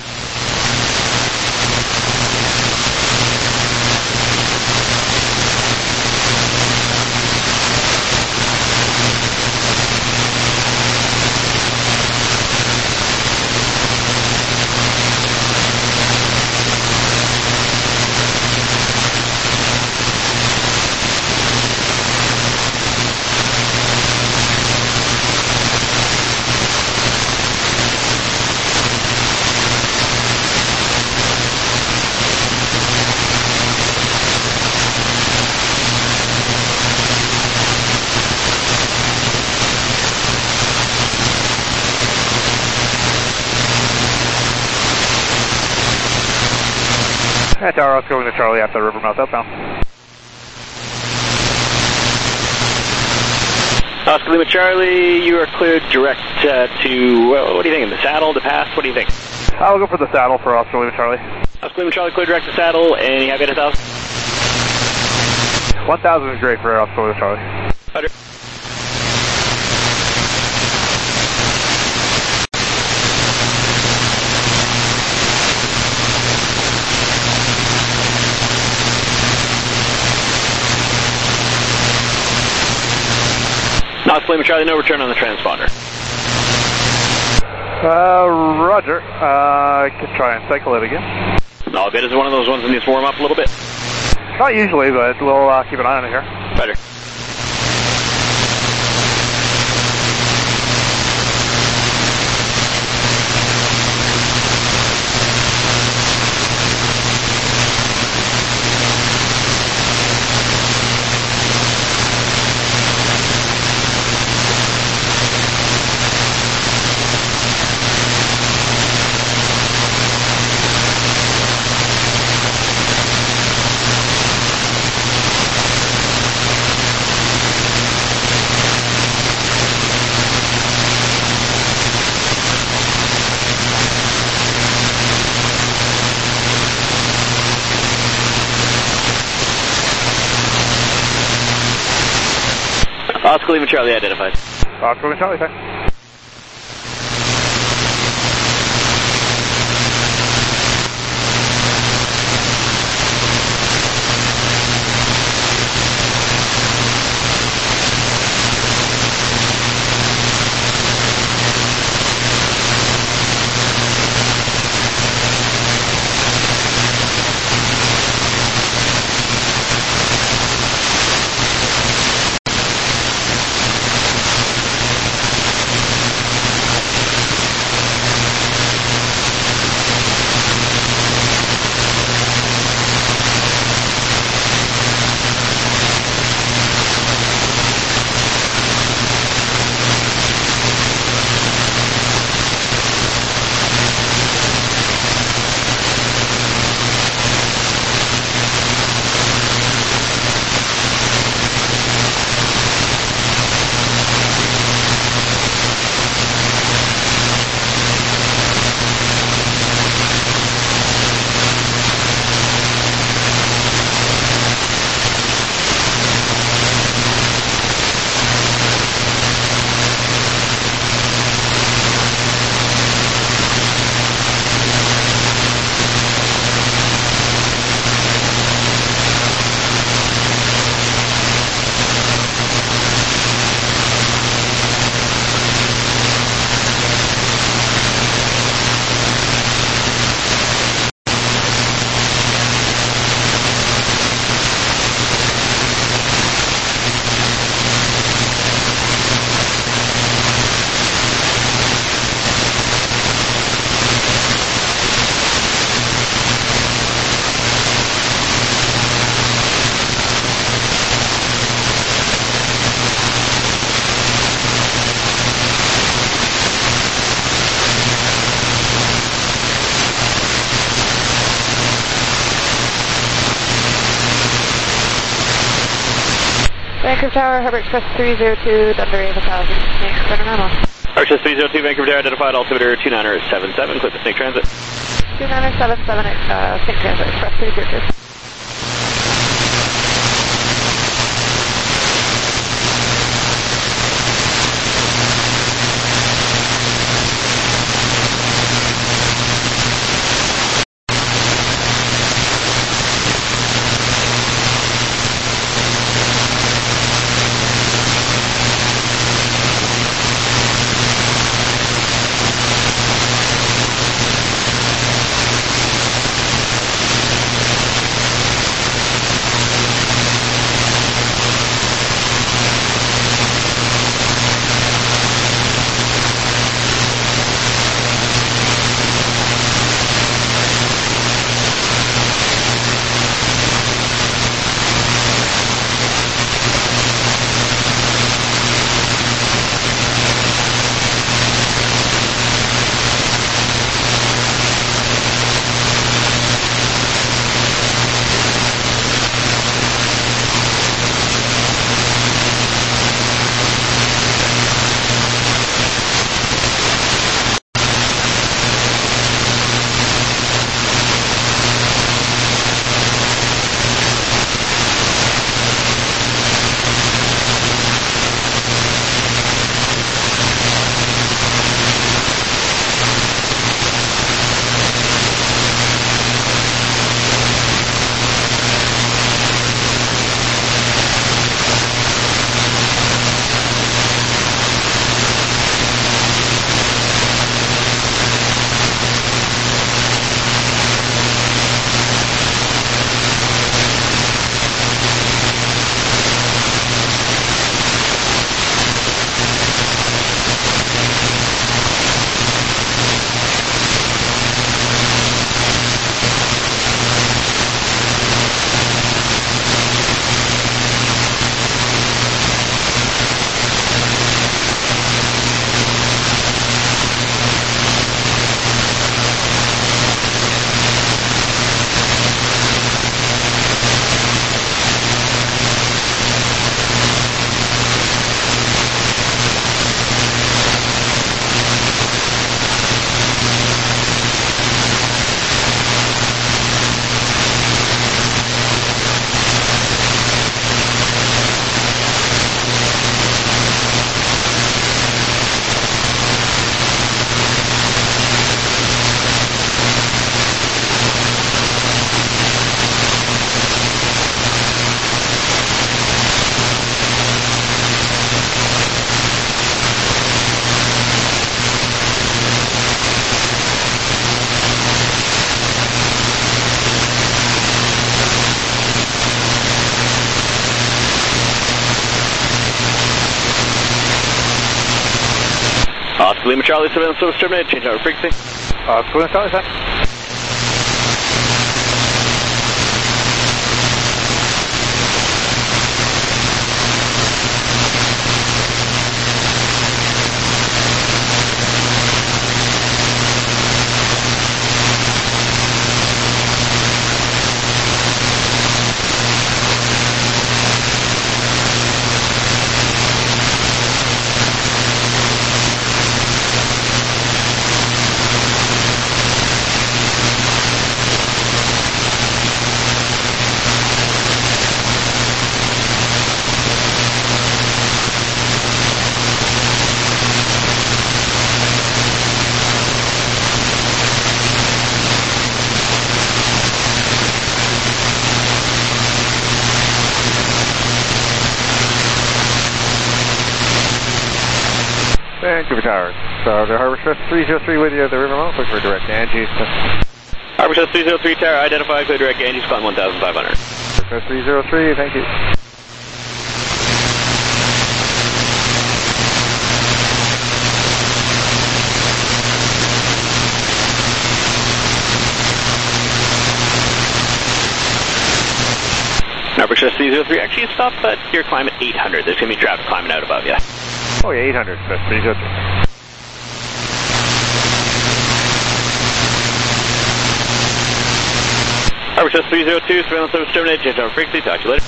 Yeah, Tower, Oscar going to Charlie after Rivermouth outbound. Oscar Lima Charlie, you are cleared direct uh, to, uh, what do you think, the saddle, the pass, what do you think? I'll go for the saddle for Oscar Lima Charlie. Oscar Lima Charlie, clear direct to saddle, and you have it at one thousand? one thousand is great for Oscar Lima Charlie. one hundred. Oscar Lima Charlie, no return on the transponder. Uh, roger. Uh, I could try and cycle it again. All good. Is it one of those ones that needs to warm up a little bit? Not usually, but we'll uh, keep an eye on it here. Roger. Oscar Lima Charlie identified. Oscar Lima Charlie, thanks. Vancouver Tower, Harbor Express three zero two, Thunder Wave one thousand, Snake Runner Memo. Harbor Express three zero two, Vancouver Tower identified, altimeter two niner seven seven, click the Snake Transit. two niner seven seven, uh, Snake Transit, Express three zero two. Oscar Lima Charlie, surveillance service terminated, change out of frequency. Oscar Lima Charlie, sir. Vancouver Tower. So the Harbor Express three oh three with you at the river mouth. Look for direct Angie. Harbor Express three oh three Tower, identify, clear direct Angie's climb one thousand five hundred. Harbor Express three oh three, thank you. Harbor Express three oh three, actually stop at your climb at eight hundred. There's going to be traffic climbing out above you. Oh yeah, eight hundred, that's three oh three. Harbor Express three oh two, surveillance service terminated, change over frequency, talk to you later.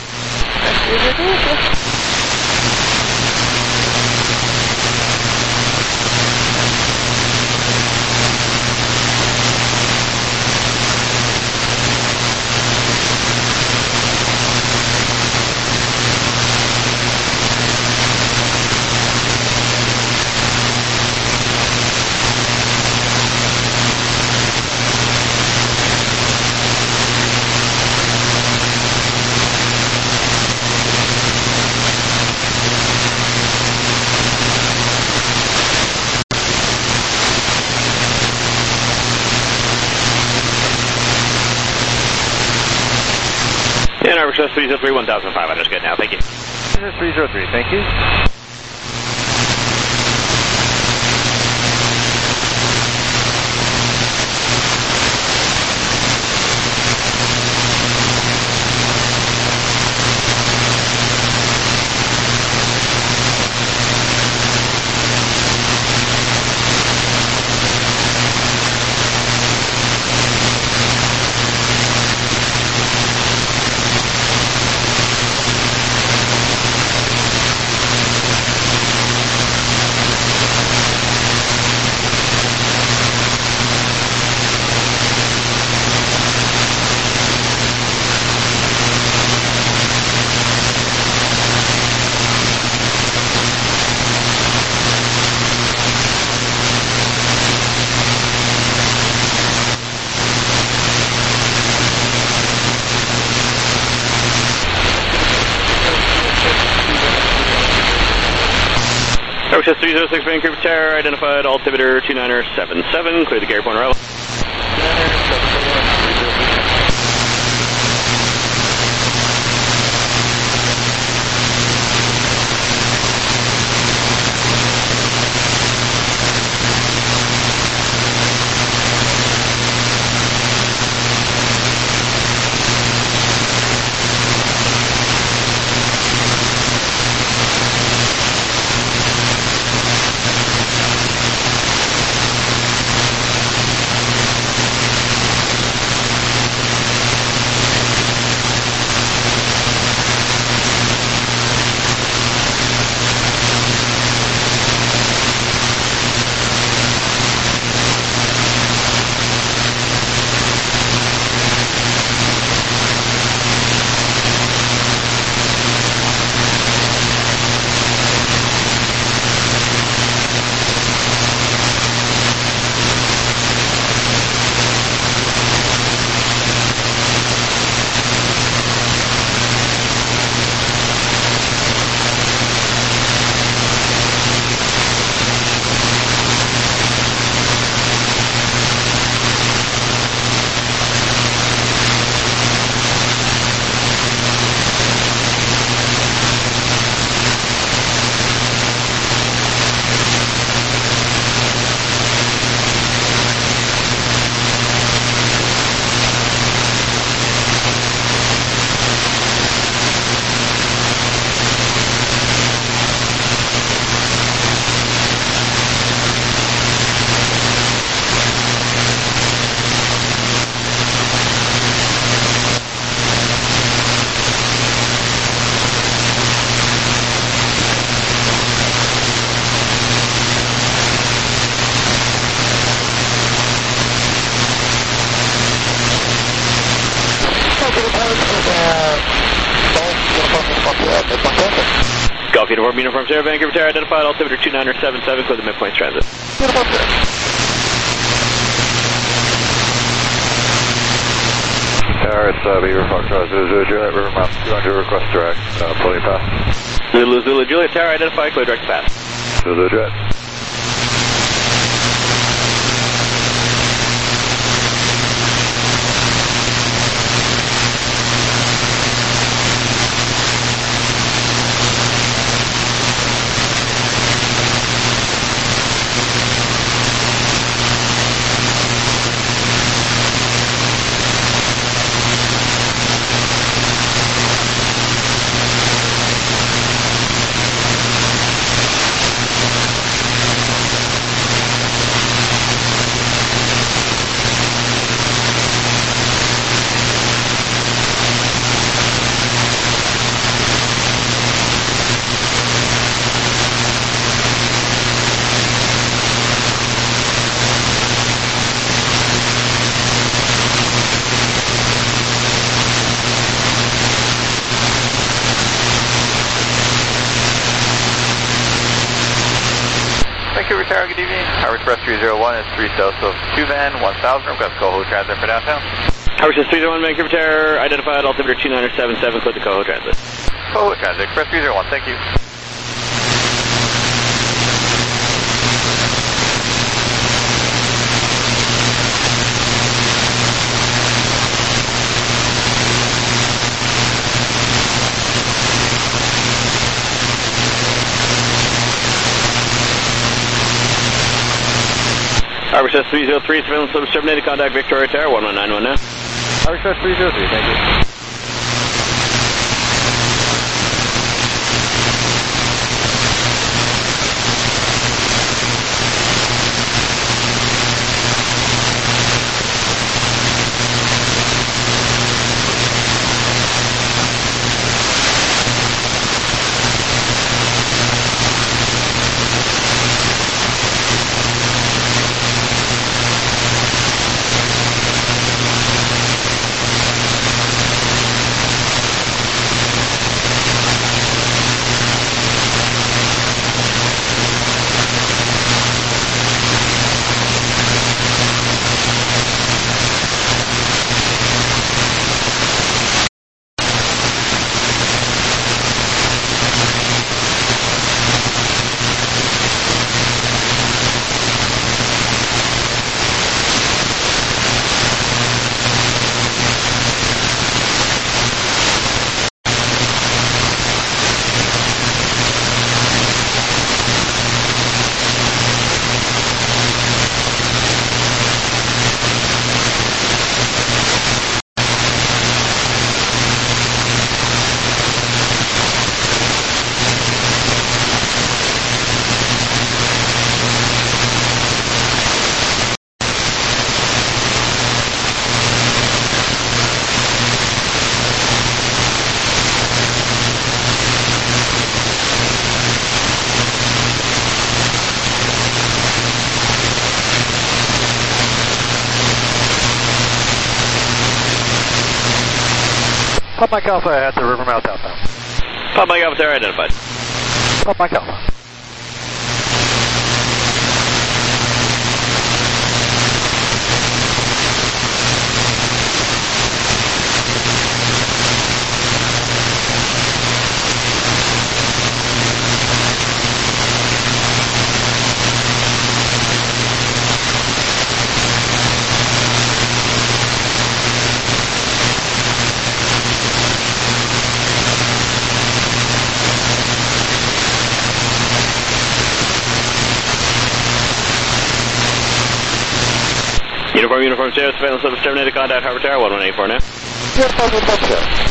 And Harbor Express three oh three, one thousand five hundred is good now, thank you. three oh three, thank you. Harbor Express three oh six, Vancouver Tower, identified altimeter two niner seven seven, clear the Gary Point arrival. Uniform, Uniform Sierra, Vancouver Tower, identified, altimeter two nine seven seven, clear the midpoint transit. Uniform Sierra. Tower, it's uh, Beaver Foxtrot, Zulu Zulu Juliet, River Mount two hundred, request direct, uh, fully pass. Zulu Zulu Juliet Tower, identified, clear direct pass. Zulu Jet. Vancouver Tower, good evening. Tower Express three zero one is three south of two van, one thousand, request Coho Transit for downtown. Tower Express three zero one, Vancouver Tower, identified, altimeter two nine seven seven, clear the Coho Transit. Coho Transit, Express three zero one, thank you. Tower Express three zero three, surveillance service terminated, contact Victoria Tower, one one nine one now. Tower Express three zero three, thank you. Pop Mike Alpha at the River Mount outbound. Pop Mike Alpha Tower identified. Pop Mike Alpha. Uniform, Uniform Sierra, surveillance service terminated, contact Harbor Tower, one one eight four now. Yes, Harbor Tower.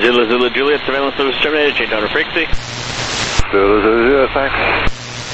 Zulu Zulu Juliet, surveillance service terminated, change order frequency. Zulu Zulu Zulu, thanks.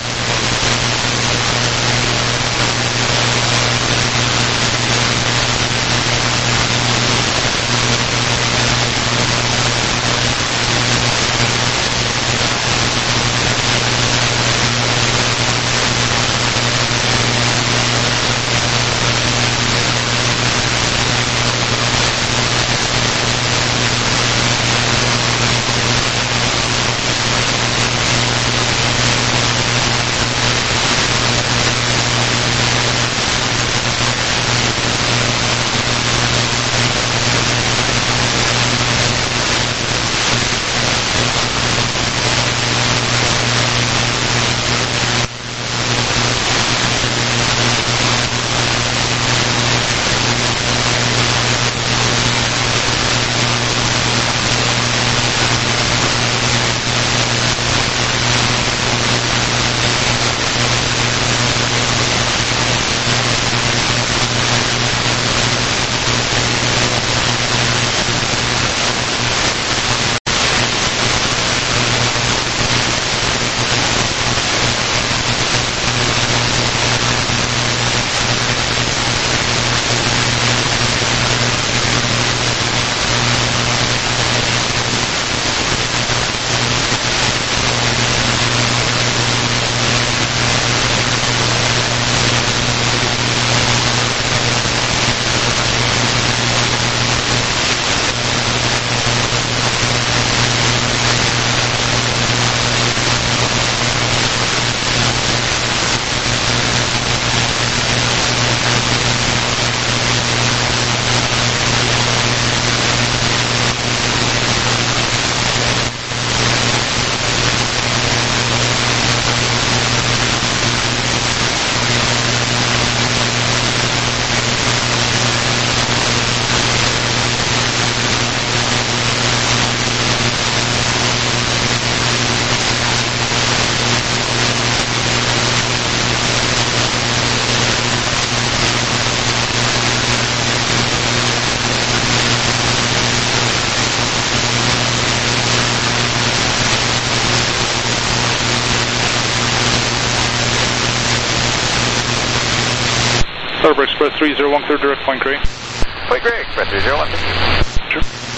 Thunderbird Express three zero one, clear direct Point Grey. Point Grey, Express three zero one. Sure.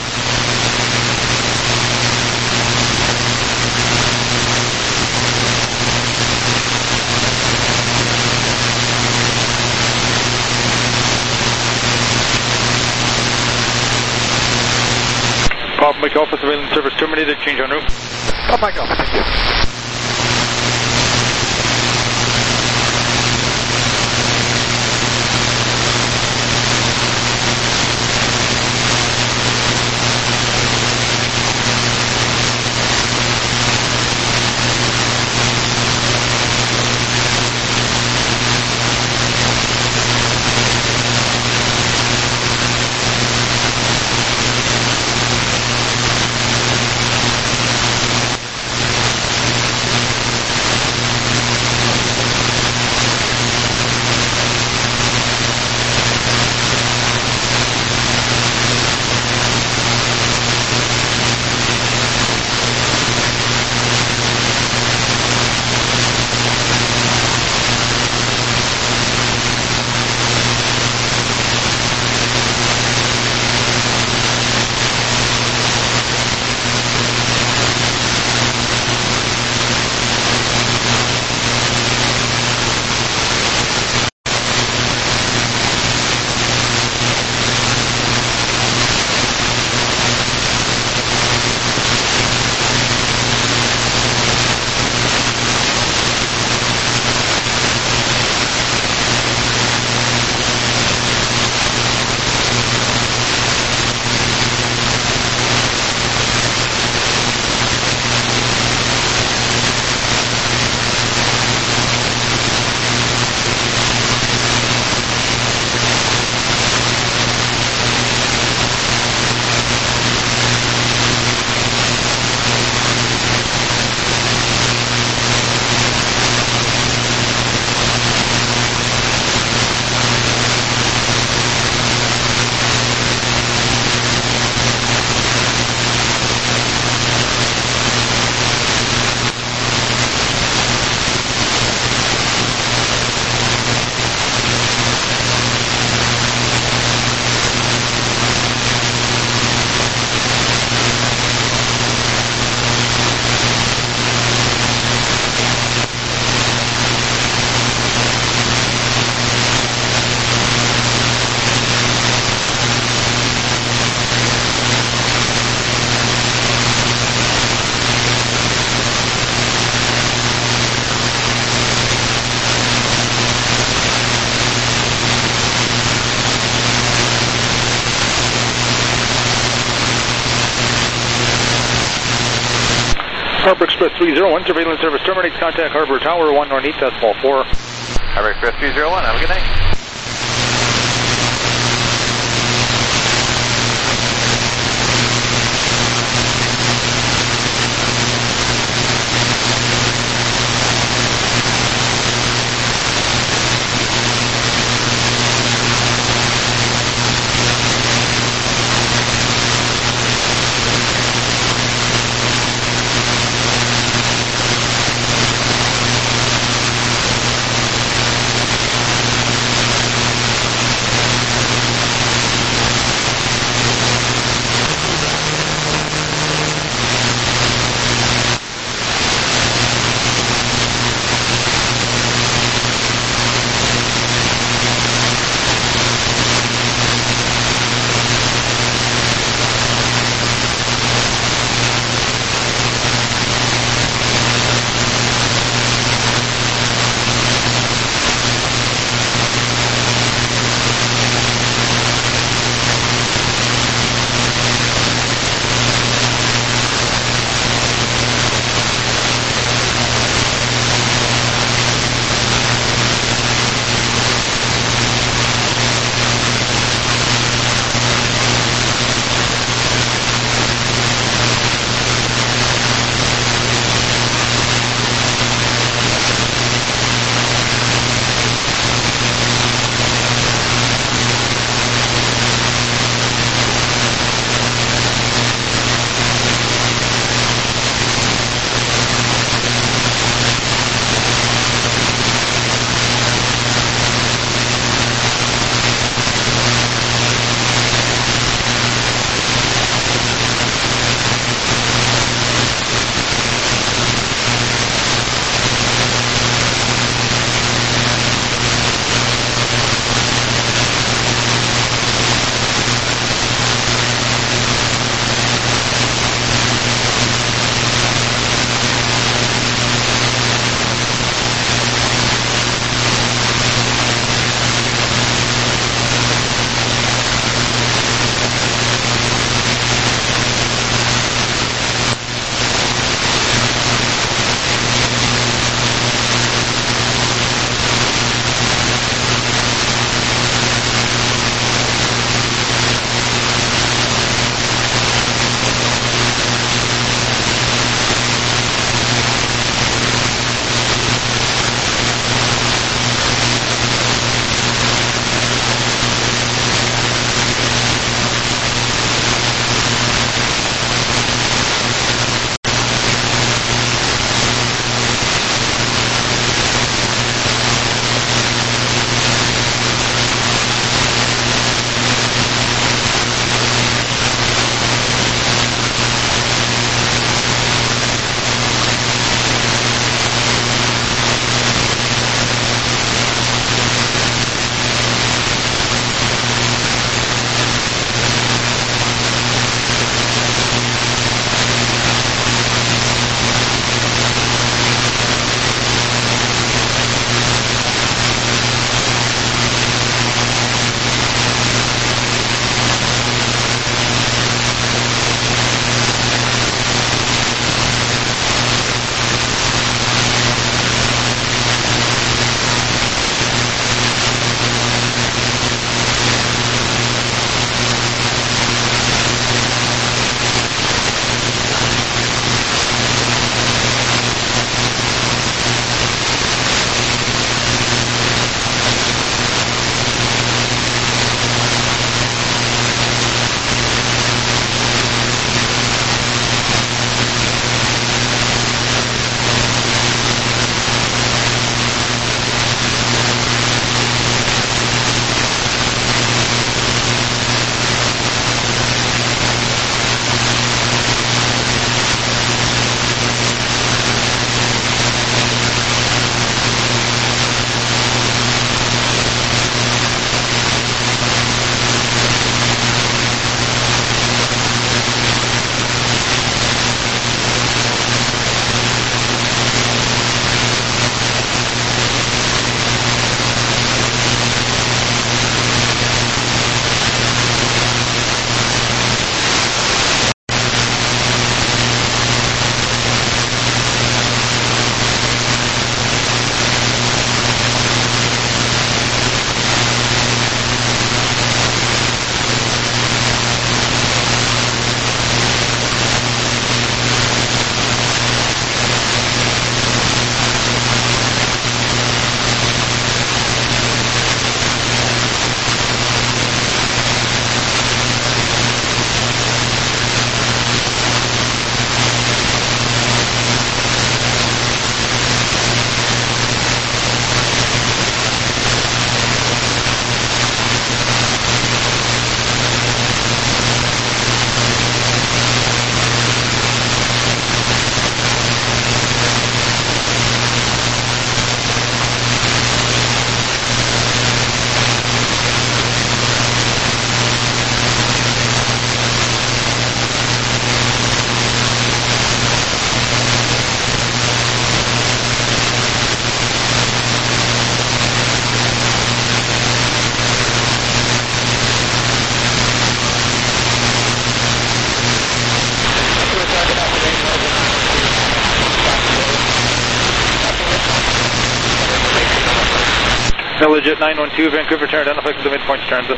Pop Mike Alpha, surveillance service terminated, change en route. Pop Mike Alpha, thank you. Harbor Express three zero one, surveillance service terminates. Contact Harbor Tower one Northeast decimal four. Harbor Express three zero one, have a good night. Legit nine one two, Vancouver Tower, identified for the midpoint transit.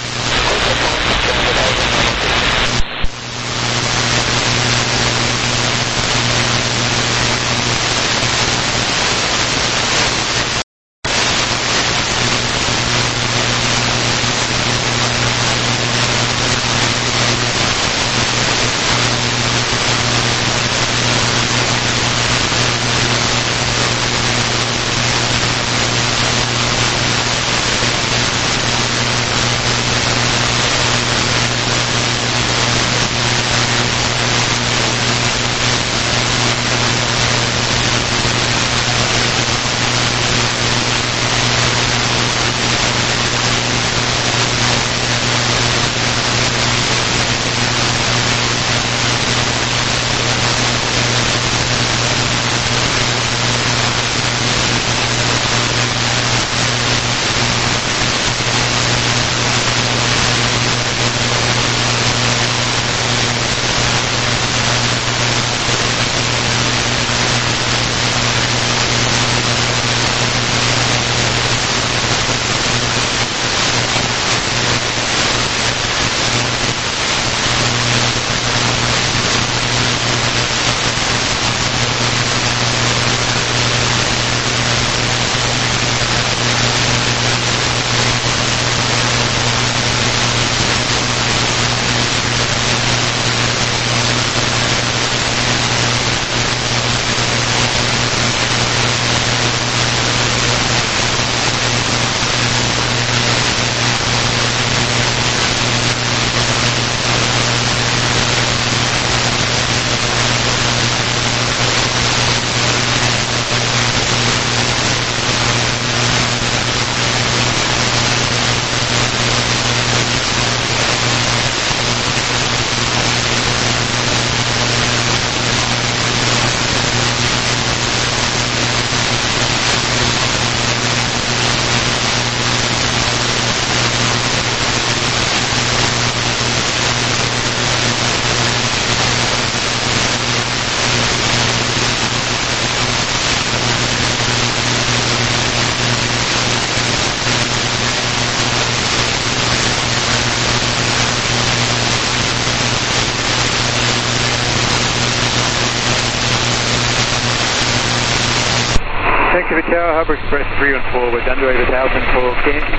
Vancouver Tower, Harbour Express three one four, with underway one thousand for Ganges.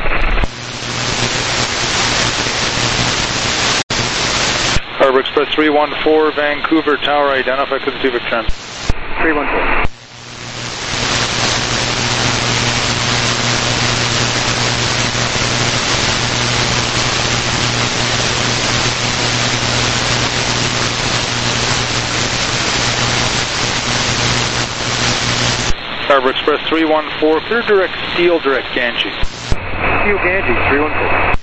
Harbour Express three one four, Vancouver Tower, identify for the two Victron. three one four. Harbour Express three one four, clear direct, steel direct, Ganges. Steel Ganges, three one four.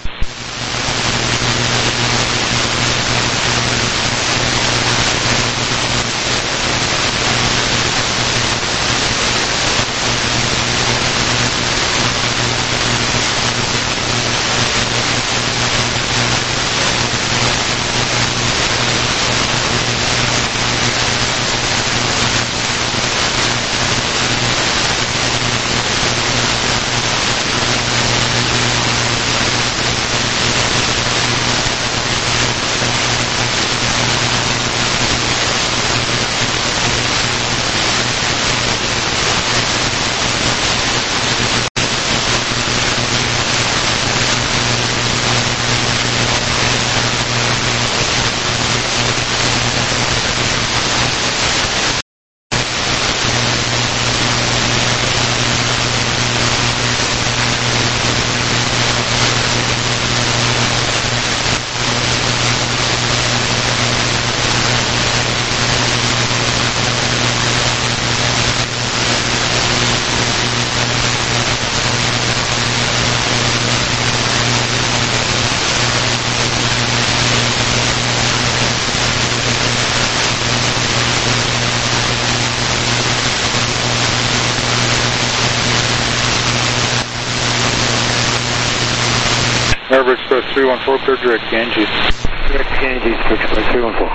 Harbour Express three one four, clear direct, Ganges. Direct Ganges, Express three one four.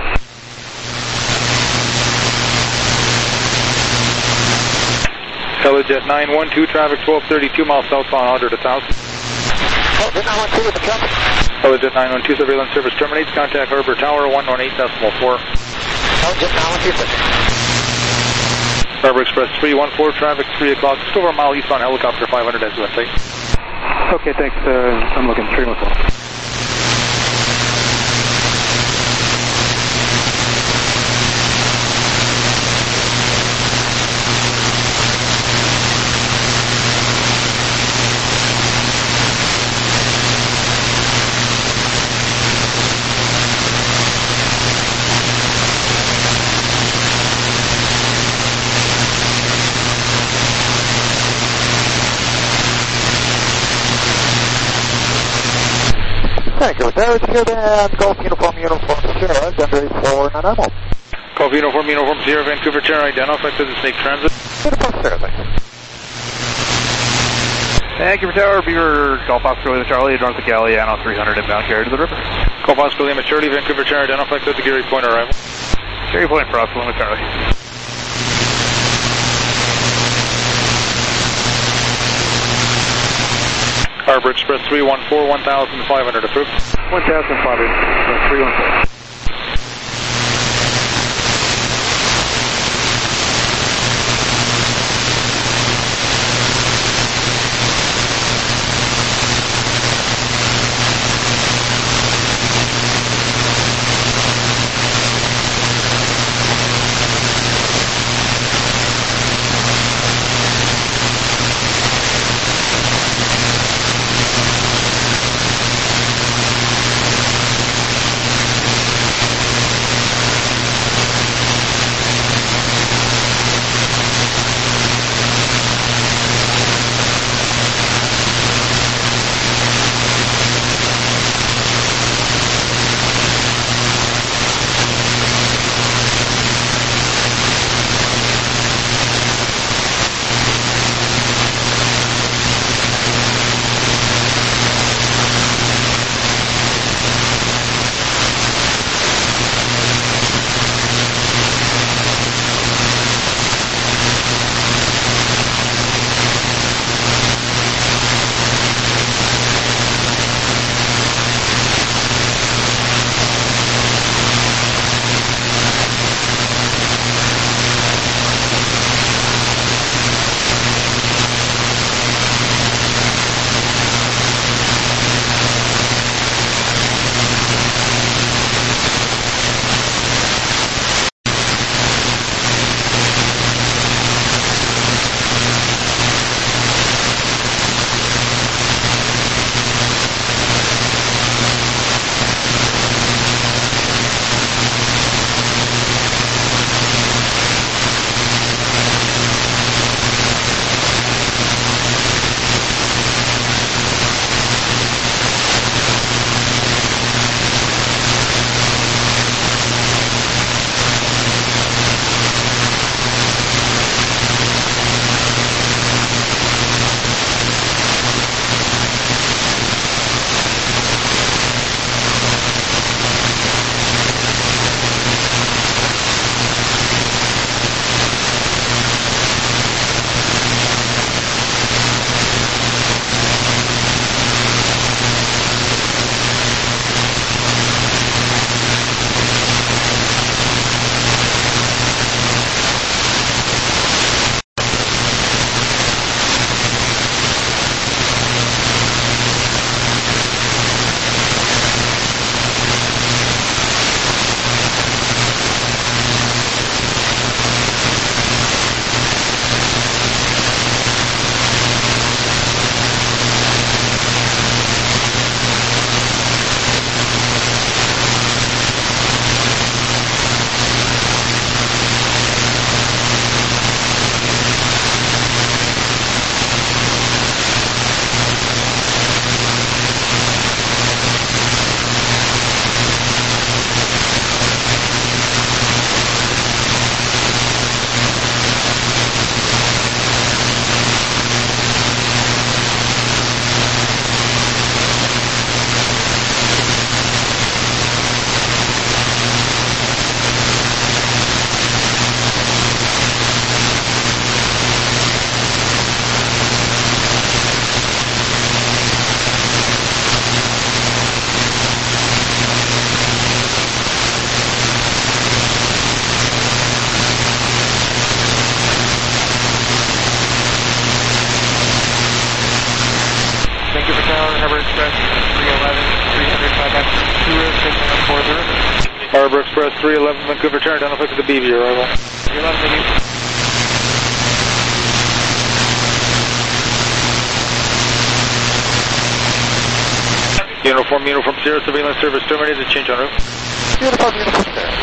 Helijet nine one two, traffic twelve thirty-two miles southbound, one hundred, one thousand. Helijet nine one two with the traffic. Helijet nine one two, surveillance service terminates. Contact Harbor Tower one one eight decimal four. Helijet nine one two, sir. Harbor Express three one four, traffic three o'clock, just over a mile eastbound, helicopter five hundred as website. Okay, thanks. Uh, I'm looking three one four. Thank you, Tower. Here then, Golf Uniform Uniform Sierra, Denver four nine nine one. Golf Uniform Uniform Sierra, Vancouver Terra, identified to the Snake Transit. Uniform Sierra, thank you. Vancouver Tower, Beaver, Golf Oscar Lima Charlie, Brunswick Galliano three hundred inbound carrier to the river. Golf Oscar Lima Charlie, Vancouver Terra, identified to the Geary Point arrival. Geary Point for Oscar Lima Charlie. Harbor Express three one four, one thousand five hundred approved. one thousand five hundred, three one four. Harbor Express three eleven, three hundred, five after two oh six for the river. Harbor Express three eleven, Vancouver, turn identify to the B V arrival. three eleven, thank you. Uniform, Uniform Sierra, surveillance service terminated, change en route. Uniform, Uniform Sierra.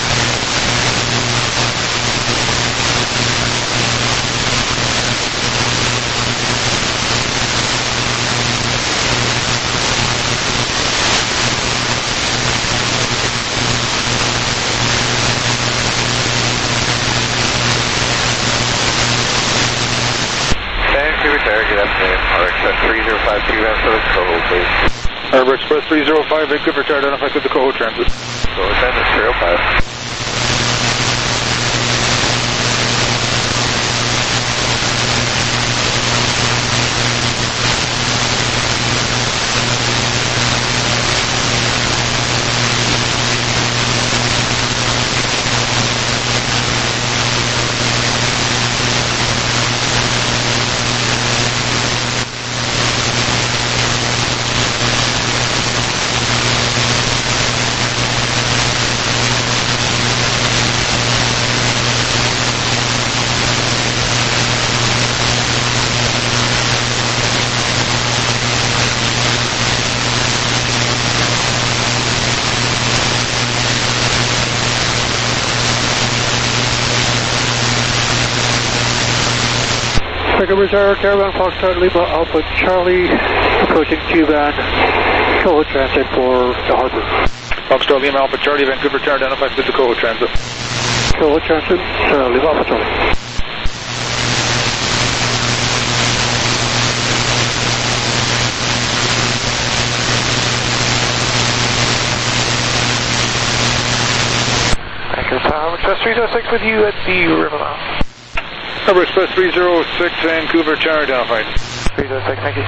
Vancouver Tower, good afternoon. Harbor Express three zero five two, Vancouver, Coho, please. Harbor Express three zero five, Vancouver Tower, identify to the Coho Transit. Coho Transit, zero five. Vancouver Tower, Caravan Foxtrot Lima Alpha Charlie, approaching Q-band, Coho Transit for the harbor. Foxtrot Lima Alpha Charlie, Vancouver Tower, identify to the Coho Transit. Coho Transit, uh, Lima Alpha Charlie. Vancouver Tower, Express three oh six with you at the river mouth. Harbor Express three zero six, Vancouver Tower, identified. three oh six, thank you.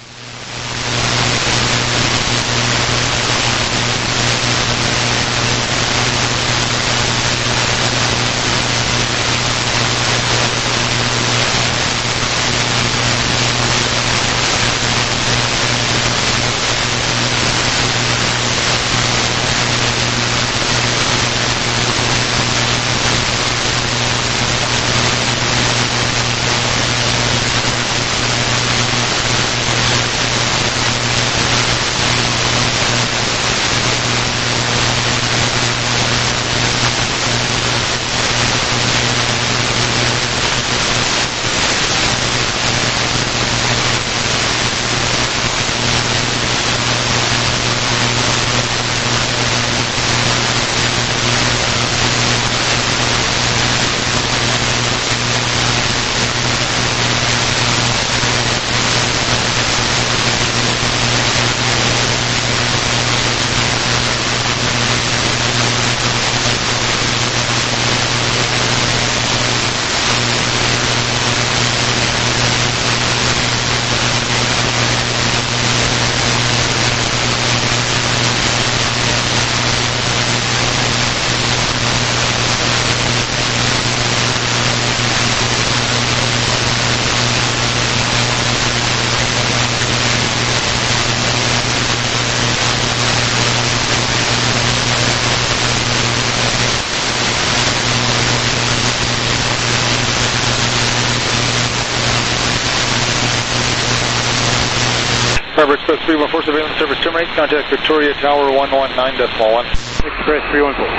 Harbor Express three one four, surveillance service terminates. Contact Victoria Tower one one nine decimal one. Express three one four.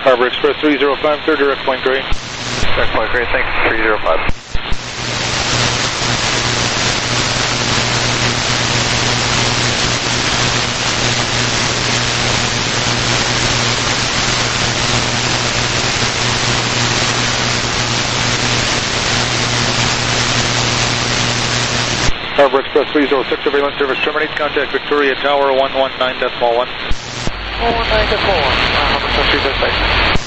Harbor Express three zero five, clear direct point gray. Direct point gray, thanks, three zero five. Harbor Express three zero six, surveillance service terminates. Contact Victoria Tower one one nine decimal one. one one nine decimal one. Harbor Express three zero six.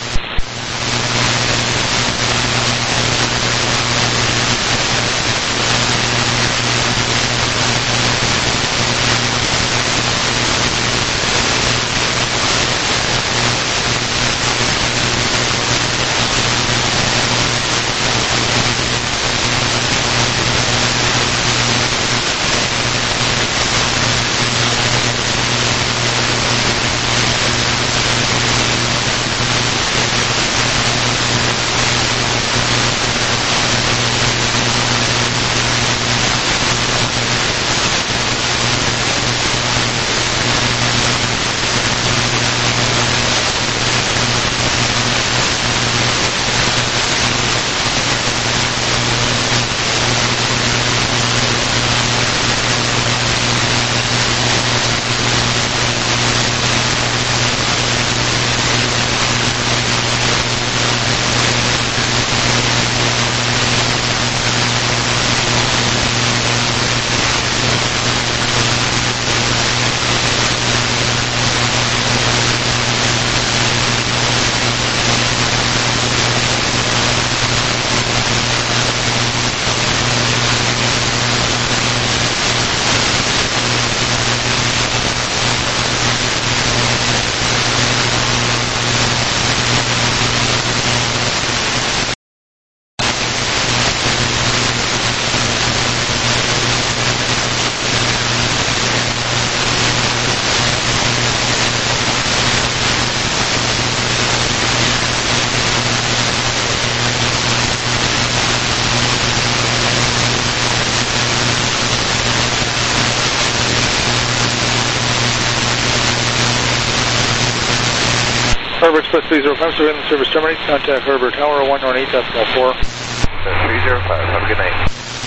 Harbor Express three zero five, surveillance service terminates. Contact Harbor Tower one one eight decimal four. three zero five, have a good night.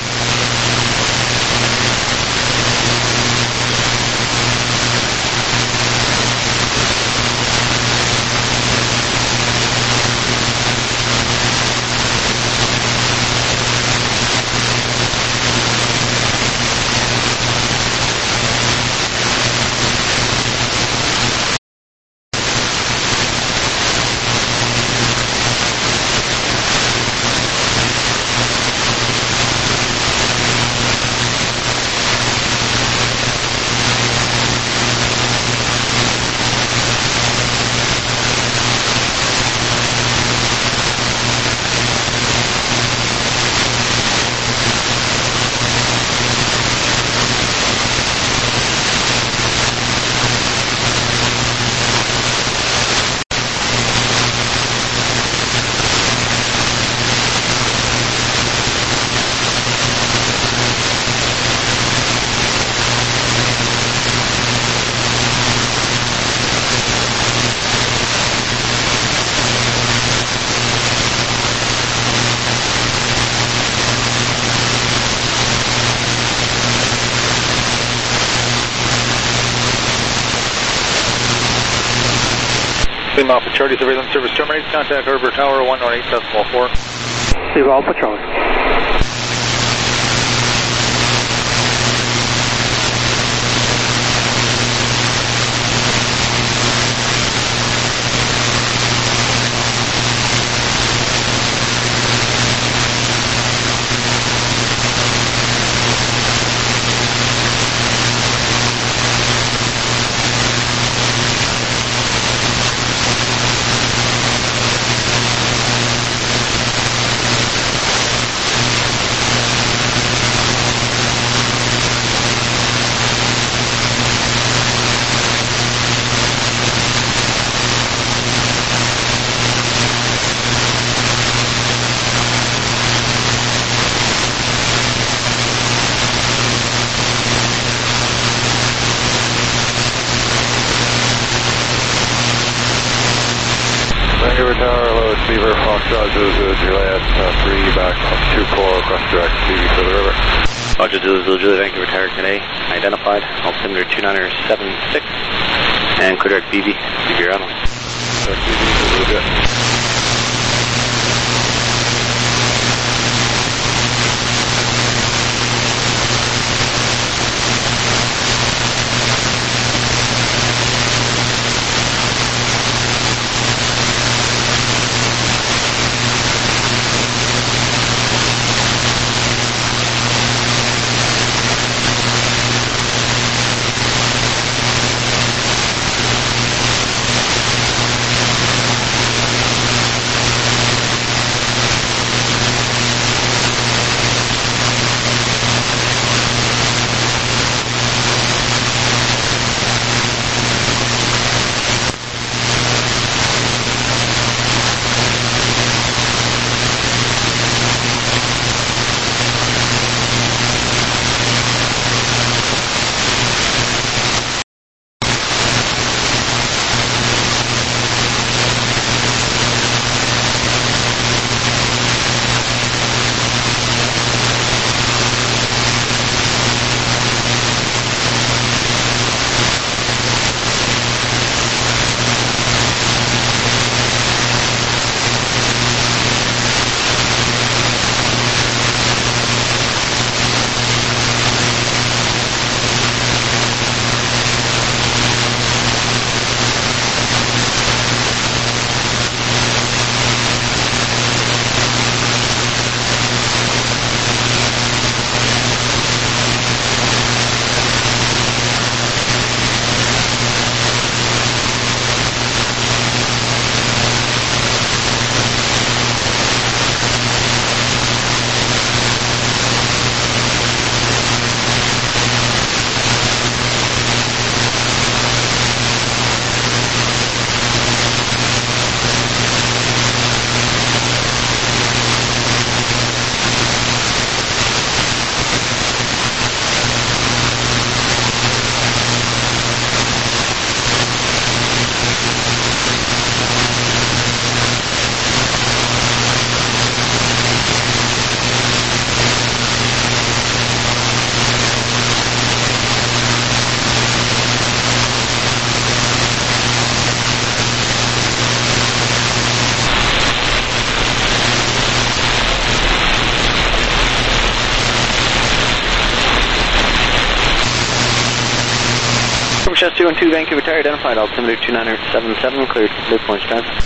Clean off for Charlie, surveillance service terminates. Contact Harbor Tower one one eight decimal four. Leave Alpha Charlie. Vancouver Tower, hello, it's Beaver, Foxtrot, Zulu Zulu, Juliet, uh, three, back on two four, cross direct, B B for the river. Roger, Zulu Zulu, Juliet, Vancouver Tower today, identified, altimeter two nine seven six, and clear direct B B, B B around. Direct B B, Zulu Jet. Chest two one two, Vancouver Tower, identified, altimeter two nine seven seven, cleared midpoint transit.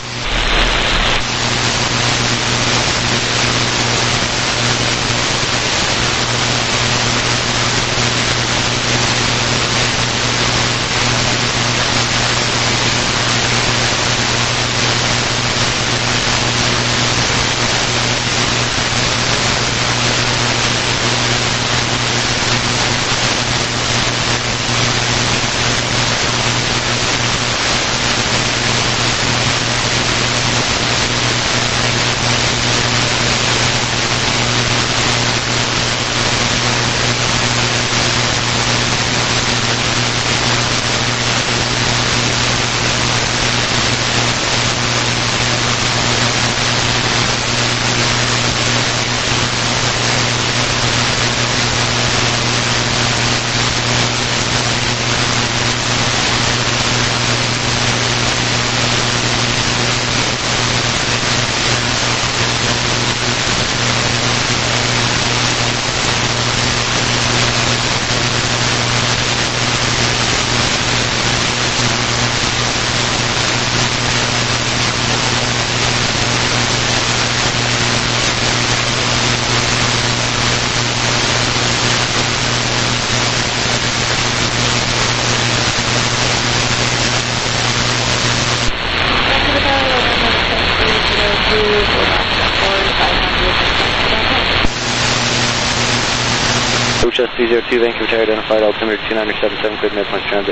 Chest three zero two, Vancouver Tower, identified, altimeter two nine seven seven, cleared midpoint transit.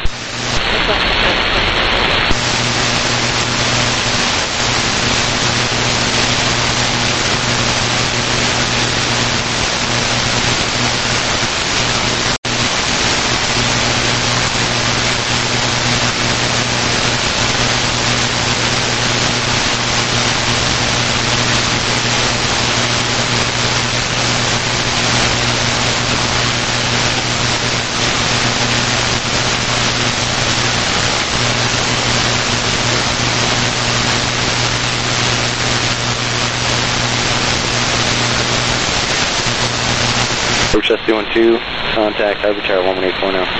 Express three one two, contact Harbor Tower one one eight four now.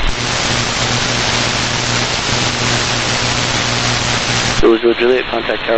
Roseville Juliet, contact Tower